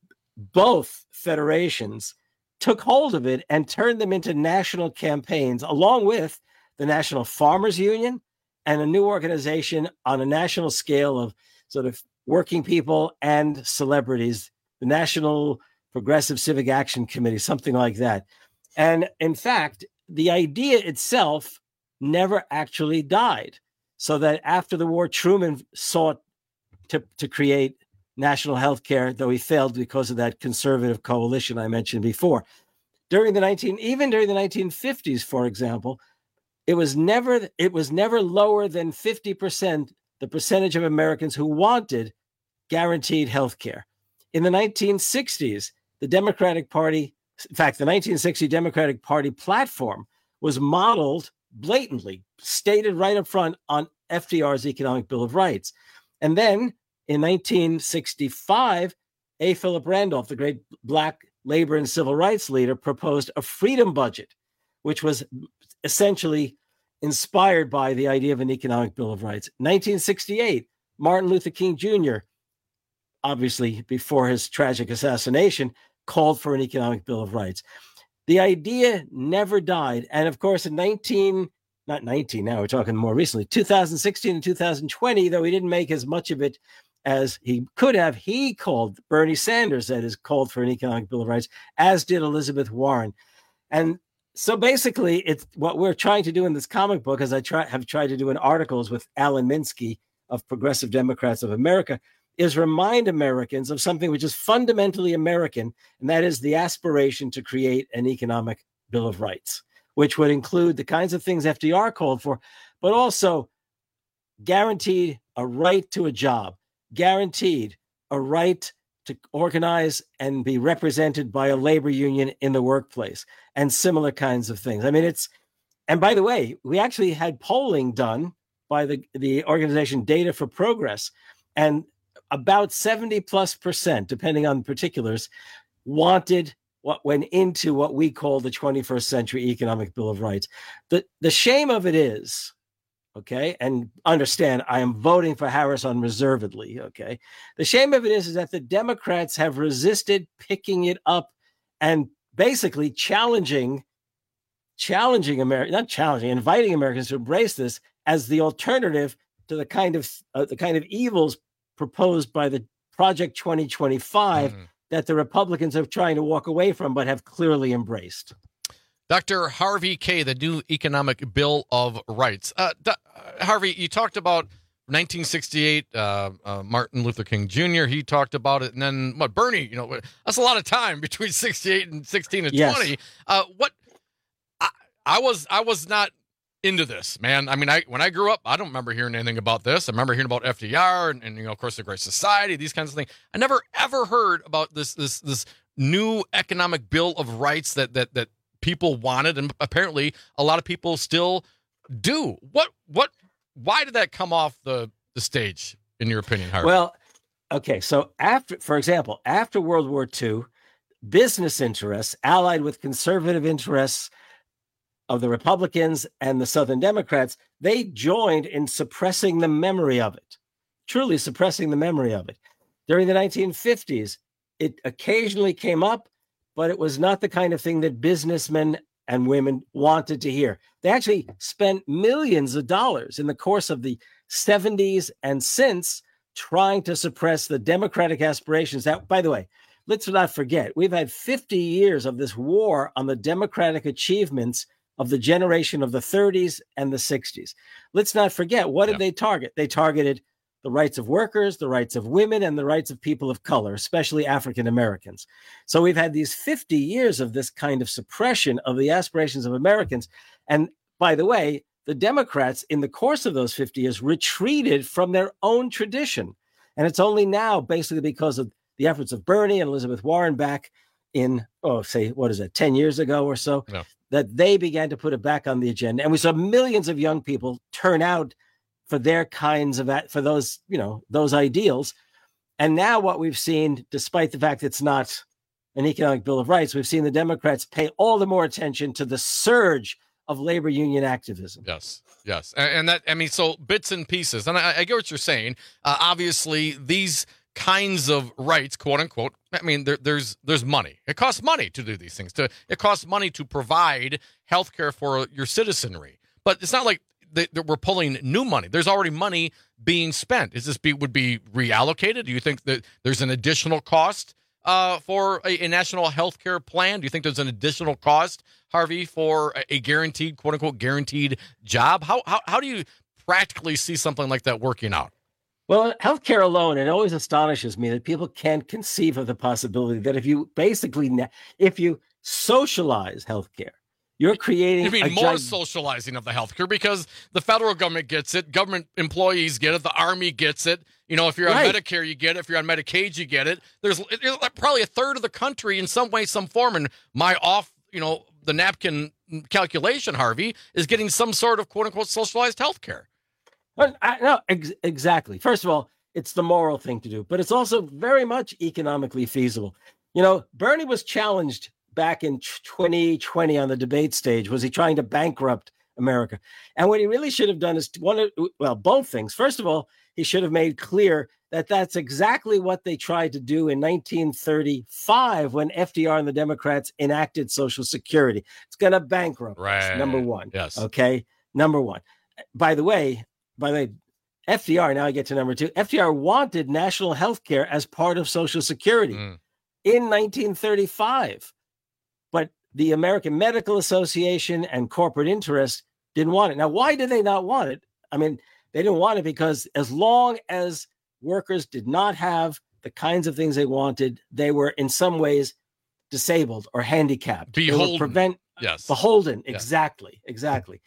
both federations took hold of it and turned them into national campaigns, along with the National Farmers Union and a new organization on a national scale of sort of working people and celebrities, the National Progressive Civic Action Committee, something like that. And in fact, the idea itself never actually died. So that after the war, Truman sought to, to create national health care, though he failed because of that conservative coalition I mentioned before. During the nineteen, even during the nineteen fifties, for example, it was never it was never lower than fifty percent, the percentage of Americans who wanted guaranteed health care. In the nineteen sixties, the Democratic Party, in fact, the nineteen sixty Democratic Party platform was modeled blatantly, stated right up front on F D R's Economic Bill of Rights. And then in nineteen sixty-five, A. Philip Randolph, the great Black labor and civil rights leader, proposed a freedom budget, which was essentially inspired by the idea of an Economic Bill of Rights. nineteen sixty-eight, Martin Luther King Junior, obviously before his tragic assassination, called for an Economic Bill of Rights. The idea never died. And of course, in nineteen, not nineteen, now we're talking more recently, two thousand sixteen and two thousand twenty, though he didn't make as much of it as he could have, he called, Bernie Sanders, that is, called for an Economic Bill of Rights, as did Elizabeth Warren. And so basically, it's what we're trying to do in this comic book, as I try, have tried to do in articles with Alan Minsky of Progressive Democrats of America, is remind Americans of something which is fundamentally American, and that is the aspiration to create an Economic Bill of Rights, which would include the kinds of things F D R called for, but also guaranteed a right to a job, guaranteed a right to organize and be represented by a labor union in the workplace, and similar kinds of things. I mean, it's, and by the way, we actually had polling done by the, the organization Data for Progress, and about seventy plus percent, depending on the particulars, wanted what went into what we call the twenty-first century Economic Bill of Rights. The, the shame of it is, okay, and understand, I am voting for Harris unreservedly, okay? The shame of it is, is that the Democrats have resisted picking it up and basically challenging, challenging America, not challenging, inviting Americans to embrace this as the alternative to the kind of uh, the kind of evils proposed by the Project twenty twenty-five mm-hmm. that the Republicans are trying to walk away from, but have clearly embraced. Doctor Harvey Kaye, the new Economic Bill of Rights. Uh, D- Harvey, you talked about nineteen sixty-eight, uh, uh, Martin Luther King Junior He talked about it, and then what? Bernie. You know, that's a lot of time between sixty-eight and sixteen and yes. twenty. Uh, what? I, I was I was not into this, man. I mean, I when I grew up, I don't remember hearing anything about this. I remember hearing about F D R and, and you know, of course, the Great Society, these kinds of things. I never ever heard about this this this new Economic Bill of Rights that that that. people wanted, and apparently a lot of people still do. What, what, why did that come off the, the stage, in your opinion, Harvey? Well, okay. So after, for example, after World War Two, business interests allied with conservative interests of the Republicans and the Southern Democrats, they joined in suppressing the memory of it, truly suppressing the memory of it. During the nineteen fifties, it occasionally came up, but it was not the kind of thing that businessmen and women wanted to hear. They actually spent millions of dollars in the course of the seventies and since trying to suppress the democratic aspirations. That, by the way, let's not forget, we've had fifty years of this war on the democratic achievements of the generation of the thirties and the sixties. Let's not forget, what did yeah. they target? They targeted the rights of workers, the rights of women, and the rights of people of color, especially African Americans. So we've had these fifty years of this kind of suppression of the aspirations of Americans. And by the way, the Democrats, in the course of those fifty years, retreated from their own tradition. And it's only now, basically because of the efforts of Bernie and Elizabeth Warren back in, oh, say, what is it, ten years ago or so, Yeah. that they began to put it back on the agenda. And we saw millions of young people turn out for their kinds of, for those, you know, those ideals. And now what we've seen, despite the fact it's not an economic Bill of Rights, we've seen the Democrats pay all the more attention to the surge of labor union activism. Yes, yes. And, and that, I mean, so bits and pieces. And I, I get what you're saying. Uh, obviously, these kinds of rights, quote unquote, I mean, there, there's there's money. It costs money to do these things. To It costs money to provide health care for your citizenry. But it's not like they, that we're pulling new money. There's already money being spent. Is this be, would be reallocated? Do you think that there's an additional cost uh, for a, a national health care plan? Do you think there's an additional cost, Harvey, for a, a guaranteed, quote unquote, guaranteed job? How, how how do you practically see something like that working out? Well, healthcare alone, it always astonishes me that people can't conceive of the possibility that if you basically, if you socialize healthcare, you're creating You mean a more gig- socializing of the healthcare because the federal government gets it, government employees get it, the Army gets it. You know, if you're on Right. Medicare, you get it. If you're on Medicaid, you get it. There's, there's like probably a third of the country in some way, some form, and my off, you know, the napkin calculation, Harvey, is getting some sort of quote unquote socialized healthcare. Well, I, no, ex- exactly. First of all, it's the moral thing to do, but it's also very much economically feasible. You know, Bernie was challenged back in twenty twenty on the debate stage. Was he trying to bankrupt America? And what he really should have done is one of, well, both things. First of all, he should have made clear that that's exactly what they tried to do in nineteen thirty-five when F D R and the Democrats enacted Social Security. It's going to bankrupt us, Right. number one. Yes. Okay. Number one. By the way, by the way, F D R, now I get to number two. F D R wanted national health care as part of Social Security Mm. in nineteen thirty-five. But the American Medical Association and corporate interests didn't want it. Now, why did they not want it? I mean, they didn't want it because as long as workers did not have the kinds of things they wanted, they were in some ways disabled or handicapped. They were Beholden. prevent Yes. beholden. Yeah. Exactly. Exactly.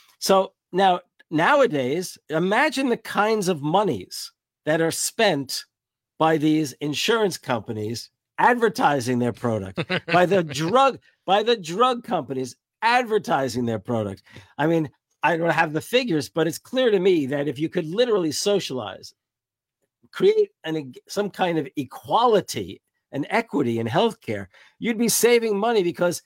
So now, nowadays, imagine the kinds of monies that are spent by these insurance companies advertising their product, by the drug, by the drug companies advertising their product. I mean, I don't have the figures, but it's clear to me that if you could literally socialize, create an some kind of equality and equity in healthcare, you'd be saving money because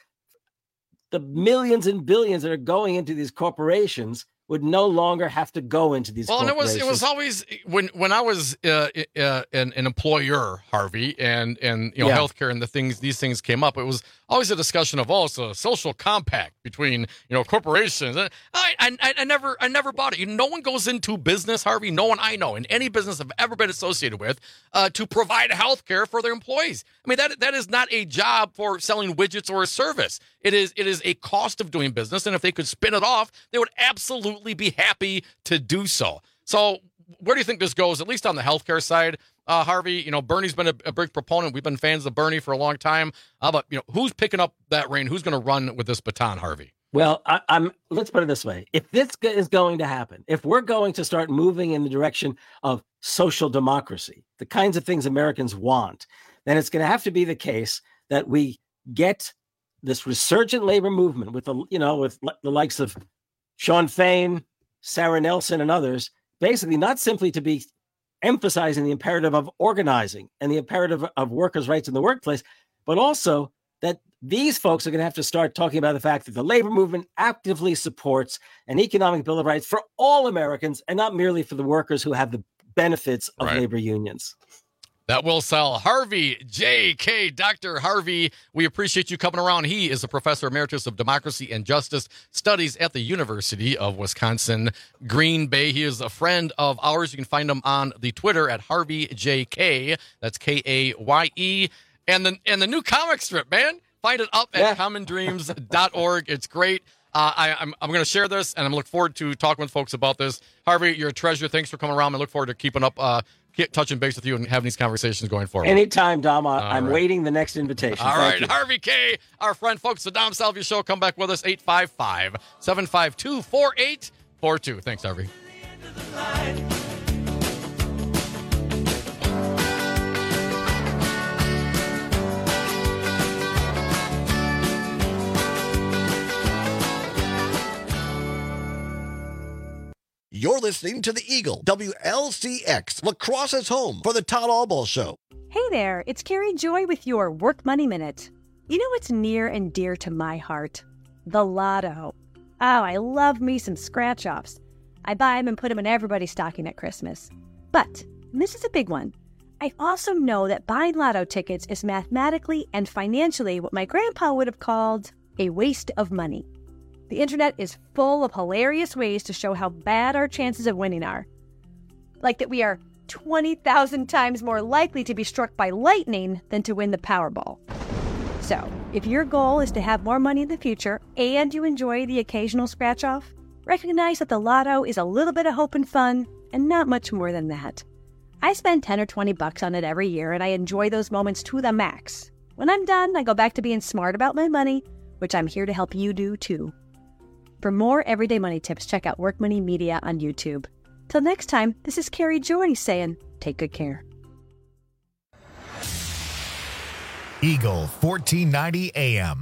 the millions and billions that are going into these corporations would no longer have to go into these Well, and it was corporations. it was always when when I was uh, uh, an, an employer, Harvey, and and you know Yeah. healthcare and the things these things came up. It was always a discussion of also a social compact between you know corporations. I, I I never I never bought it. You know, no one goes into business, Harvey. No one I know in any business I've ever been associated with uh, to provide healthcare for their employees. I mean that that is not a job for selling widgets or a service. It is it is a cost of doing business, and if they could spin it off, they would absolutely be happy to do so. So where do you think this goes, at least on the healthcare side, uh, Harvey? You know, Bernie's been a, a big proponent. We've been fans of Bernie for a long time. How about, you know, who's picking up that reign? Who's going to run with this baton, Harvey? Well, I, I'm. Let's put it this way: if this g- is going to happen, if we're going to start moving in the direction of social democracy, the kinds of things Americans want, then it's going to have to be the case that we get this resurgent labor movement with the, you know, with li- the likes of Sean Fain, Sarah Nelson, and others, basically not simply to be emphasizing the imperative of organizing and the imperative of workers' rights in the workplace, but also that these folks are going to have to start talking about the fact that the labor movement actively supports an economic bill of rights for all Americans and not merely for the workers who have the benefits of Right. labor unions. That will sell. Harvey J K, Doctor Harvey, we appreciate you coming around. He is a professor emeritus of democracy and justice studies at the University of Wisconsin, Green Bay. He is a friend of ours. You can find him on the Twitter at Harvey J K. That's K A Y E. And the, and the new comic strip, man. Find it up at common dreams dot org. It's great. Uh, I, I'm, I'm going to share this, and I'm looking forward to talking with folks about this. Harvey, you're a treasure. Thanks for coming around. I look forward to keeping up, uh, get, touching base with you and having these conversations going forward. Anytime, Dom. I, All I'm right. waiting the next invitation. All Thank right, you. Harvey K., our friend, folks, the Dom Salvia Show. Come back with us, eight five five, seven five two, four eight four two. Thanks, Harvey. You're listening to The Eagle, W L C X, La Crosse's home for the Todd Albaugh Show. Hey there, it's Carrie Joy with your Work Money Minute. You know what's near and dear to my heart? The Lotto. Oh, I love me some scratch-offs. I buy them and put them in everybody's stocking at Christmas. But, and this is a big one, I also know that buying Lotto tickets is mathematically and financially what my grandpa would have called a waste of money. The internet is full of hilarious ways to show how bad our chances of winning are. Like that we are twenty thousand times more likely to be struck by lightning than to win the Powerball. So, if your goal is to have more money in the future and you enjoy the occasional scratch-off, recognize that the Lotto is a little bit of hope and fun and not much more than that. I spend ten or twenty bucks on it every year and I enjoy those moments to the max. When I'm done, I go back to being smart about my money, which I'm here to help you do too. For more everyday money tips, check out Work Money Media on YouTube. Till next time, this is Carrie Joy saying, take good care. Eagle fourteen ninety A M.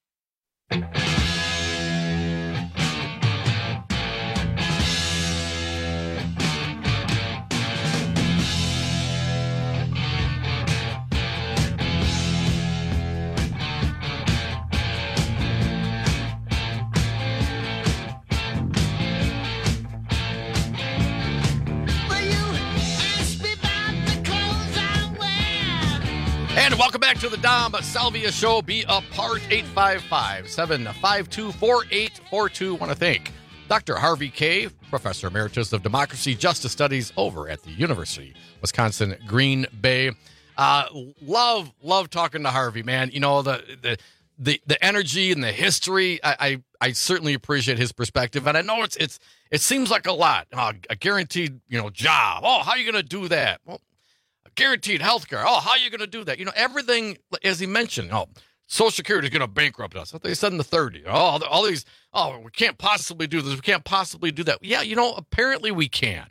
And welcome back to the Dom Salvia Show. Be a part. Eight five five, seven five two, four eight four two. Want to thank Doctor Harvey Kaye, Professor Emeritus of Democracy Justice Studies over at the University of Wisconsin Green Bay. Uh, love, love talking to Harvey, man. You know, the the the, the energy and the history. I, I I certainly appreciate his perspective, and I know it's it's it seems like a lot. Uh, a guaranteed, you know, job. Oh, how are you going to do that? Well, guaranteed health care. Oh, how are you going to do that? You know, everything, as he mentioned, oh, Social Security is going to bankrupt us. That's what they said in the thirties. Oh, all, all these, oh, we can't possibly do this. We can't possibly do that. Yeah, you know, apparently we can.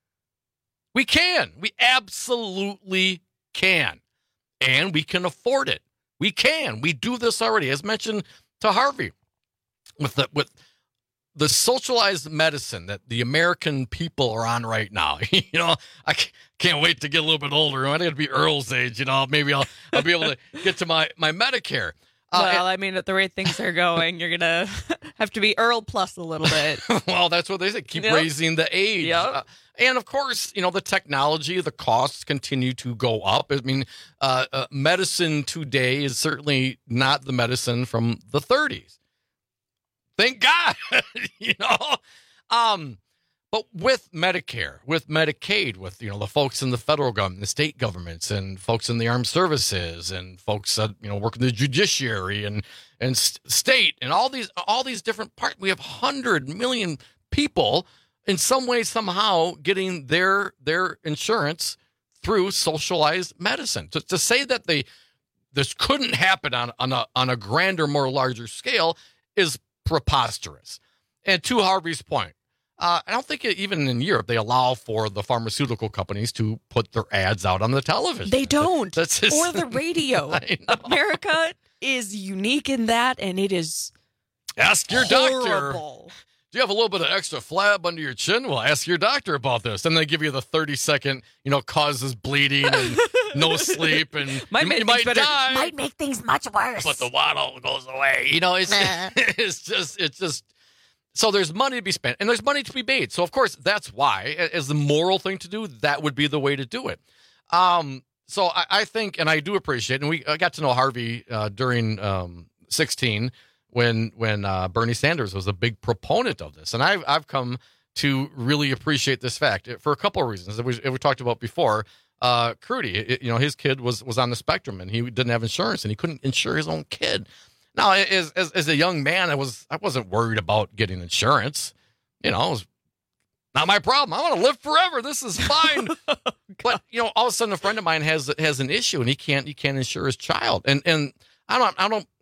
We can. We absolutely can. And we can afford it. We can. We do this already. As mentioned to Harvey, with the, with the socialized medicine that the American people are on right now. You know, I can't wait to get a little bit older. I need to be Earl's age, you know, maybe I'll I'll be able to get to my, my Medicare. Uh, well, I mean, at the rate things are going, you're going to have to be Earl plus a little bit. Well, that's what they say. Keep Yep. raising the age. Yep. Uh, and, of course, you know, the technology, the costs continue to go up. I mean, uh, uh, medicine today is certainly not the medicine from the thirties. Thank God, you know. Um, but with Medicare, with Medicaid, with, you know, the folks in the federal government, the state governments, and folks in the armed services, and folks that, you know, work in the judiciary and and st- state, and all these all these different parts, we have one hundred million people in some way, somehow, getting their their insurance through socialized medicine. To, to say that they this couldn't happen on on a on a grander, more larger scale is preposterous. And to Harvey's point, uh, I don't think it, even in Europe they allow for the pharmaceutical companies to put their ads out on the television. They don't. That's just, or the radio. America is unique in that, and it is ask your horrible. doctor. Do you have a little bit of extra flab under your chin? Well, ask your doctor about this. And they give you the thirty second, you know, causes bleeding and no sleep, and might you, make you might better. die. Might make things much worse. But the waddle goes away. You know, it's it's just it's just so there's money to be spent and there's money to be made. So of course that's why, as the moral thing to do, that would be the way to do it. Um, so I, I think, and I do appreciate, and we I got to know Harvey uh, during um, sixteen. When when uh, Bernie Sanders was a big proponent of this. And I've, I've come to really appreciate this fact for a couple of reasons that we, we talked about before. Uh, Crudy, it, you know, his kid was was on the spectrum and he didn't have insurance and he couldn't insure his own kid. Now, as, as, as a young man, I, was, I wasn't worried about getting insurance. You know, it was not my problem. I want to live forever. This is fine. But, you know, all of a sudden a friend of mine has has an issue and he can't he can't insure his child. And and I don't I don't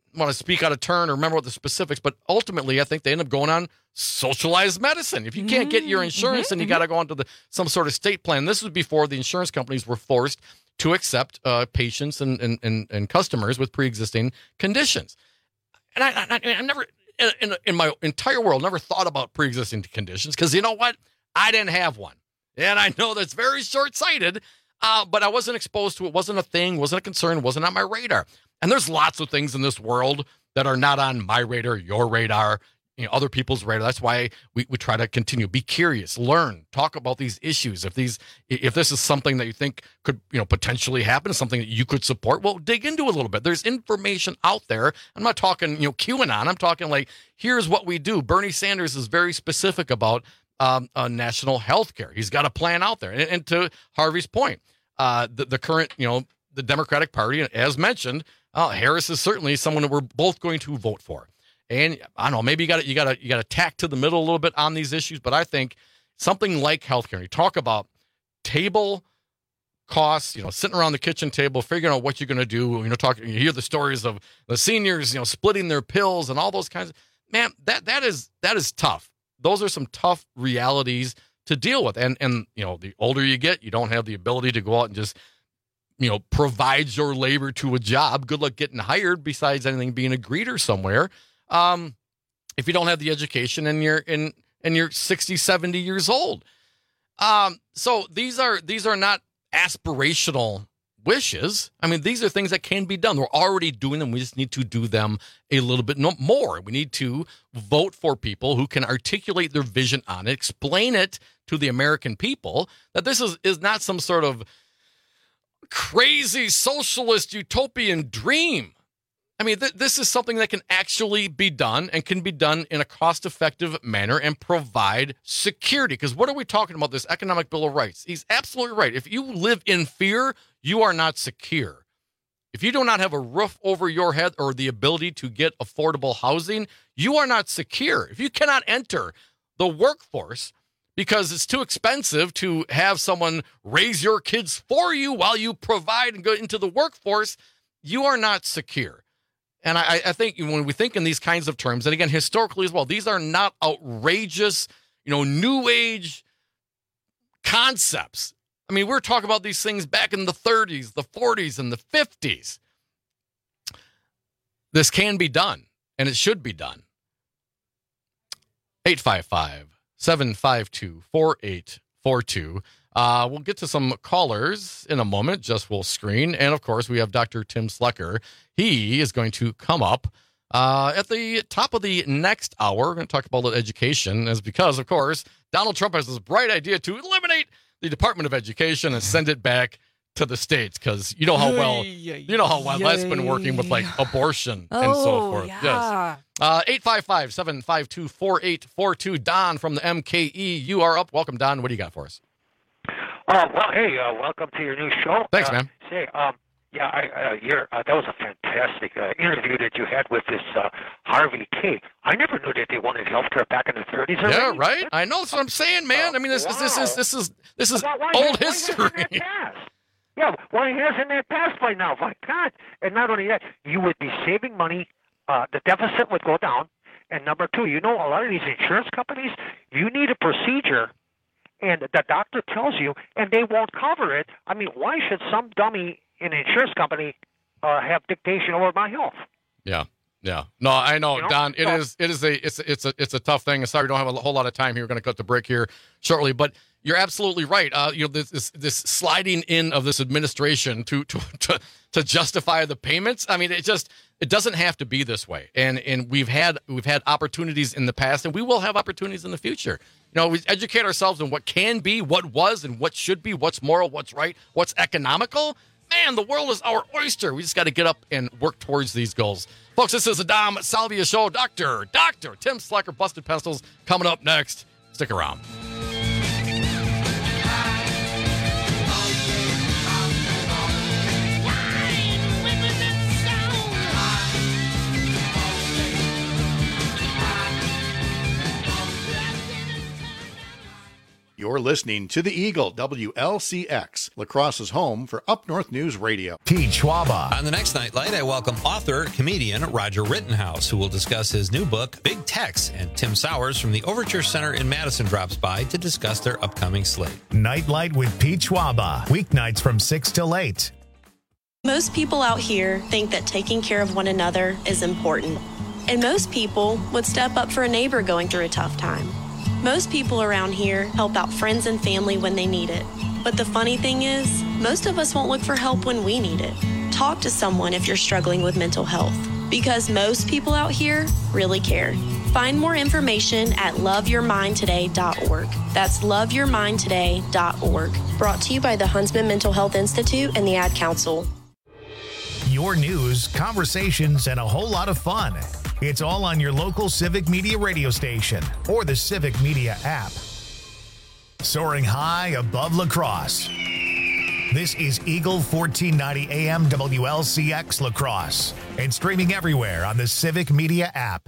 want to speak out of turn or remember what the specifics, but ultimately I think they end up going on socialized medicine. If you can't get your insurance, Mm-hmm, then you got to go onto the some sort of state plan. This was before the insurance companies were forced to accept uh, patients and, and, and, and customers with pre-existing conditions. And I, I, I've never, in, in my entire world, never thought about pre-existing conditions because you know what? I didn't have one. And I know that's very short-sighted, uh, but I wasn't exposed to it. Wasn't a thing, wasn't a concern, wasn't on my radar. And there's lots of things in this world that are not on my radar, your radar, you know, other people's radar. That's why we, we try to continue. Be curious, learn, talk about these issues. If these, if this is something that you think could, you know, potentially happen, something that you could support, well, dig into it a little bit. There's information out there. I'm not talking, you know, QAnon. I'm talking like, here's what we do. Bernie Sanders is very specific about um, uh, national health care. He's got a plan out there. And, and to Harvey's point, uh, the, the current, you know, the Democratic Party, as mentioned, uh, Harris is certainly someone that we're both going to vote for. And I don't know, maybe you got to you got to you got to tack to the middle a little bit on these issues. But I think something like healthcare. You talk about table costs, you know, sitting around the kitchen table, figuring out what you're going to do. You know, talking. You hear the stories of the seniors, you know, splitting their pills and all those kinds of. Man, that that is that is tough. Those are some tough realities to deal with. And and you know, the older you get, you don't have the ability to go out and just, you know, provide your labor to a job. Good luck getting hired. Besides anything being a greeter somewhere. Um, if you don't have the education and you're in, and you're sixty, seventy years old. Um, so these are, these are not aspirational wishes. I mean, these are things that can be done. We're already doing them. We just need to do them a little bit no more. We need to vote for people who can articulate their vision on it, explain it to the American people that this is, is not some sort of crazy socialist utopian dream. I mean, th- this is something that can actually be done and can be done in a cost-effective manner and provide security. Because what are we talking about, this economic Bill of Rights? He's absolutely right. If you live in fear, you are not secure. If you do not have a roof over your head or the ability to get affordable housing, you are not secure. If you cannot enter the workforce because it's too expensive to have someone raise your kids for you while you provide and go into the workforce, you are not secure. And I, I think when we think in these kinds of terms, and again, historically as well, these are not outrageous, you know, new age concepts. I mean, we're talking about these things back in the thirties, the forties, and the fifties. This can be done, and it should be done. eight five five, seven five two, four eight four two. Uh, we'll get to some callers in a moment, just we'll screen. And, of course, we have Doctor Tim Slecker. He is going to come up uh, at the top of the next hour. We're going to talk about education, as because, of course, Donald Trump has this bright idea to eliminate the Department of Education and send it back to the states, because you know how well you know how well that's been working with like abortion oh, and so forth. Yeah. Yes. Uh, eight five five, seven five two, four eight four two. Don from the M K E. You are up. Welcome, Don. What do you got for us? Uh, well, hey, uh, welcome to your new show. Thanks, uh, man. Say, um, yeah, I, uh, you're, uh, that was a fantastic uh, interview that you had with this uh, Harvey K. I never knew that they wanted healthcare back in the thirties. Yeah, already. right. I know. That's what I'm saying, man. I mean, this, wow. this, this is this is this is Why- why- old why history. hasn't that passed? Yeah, why hasn't that passed by now? My God! And not only that, you would be saving money. Uh, the deficit would go down. And number two, you know, a lot of these insurance companies, you need a procedure, and the doctor tells you, and they won't cover it. I mean, why should some dummy in an insurance company uh, have dictation over my health? Yeah. Yeah. No, I know, You know? Don. It So- is. It is a. It's. It's a. It's a tough thing. Sorry, we don't have a whole lot of time here. We're going to cut the break here shortly, but you're absolutely right. Uh, you know, this, this this sliding in of this administration to to to to justify the payments. I mean, it just it doesn't have to be this way. And and we've had we've had opportunities in the past, and we will have opportunities in the future. You know, we educate ourselves on what can be, what was, and what should be, what's moral, what's right, what's economical. Man, the world is our oyster. We just got to get up and work towards these goals. Folks, this is the Dom Salvia Show. Doctor, Doctor Tim Slecker, Busted Pencils, coming up next. Stick around. You're You're listening to the Eagle, W L C X, La Crosse's home for Up North News Radio. Pete Schwaba. On the next Nightlight, I welcome author, comedian Roger Rittenhouse, who will discuss his new book, Big Tex, and Tim Sowers from the Overture Center in Madison drops by to discuss their upcoming slate. Nightlight with Pete Schwaba, weeknights from six till eight. Most people out here think that taking care of one another is important. And most people would step up for a neighbor going through a tough time. Most people around here help out friends and family when they need it. But the funny thing is, most of us won't look for help when we need it. Talk to someone if you're struggling with mental health, because most people out here really care. Find more information at love your mind today dot org. That's love your mind today dot org. Brought to you by the Huntsman Mental Health Institute and the Ad Council. Your news, conversations, and a whole lot of fun. It's all on your local Civic Media radio station or the Civic Media app. Soaring high above La Crosse. This is Eagle fourteen ninety A M W L C X La Crosse and streaming everywhere on the Civic Media app.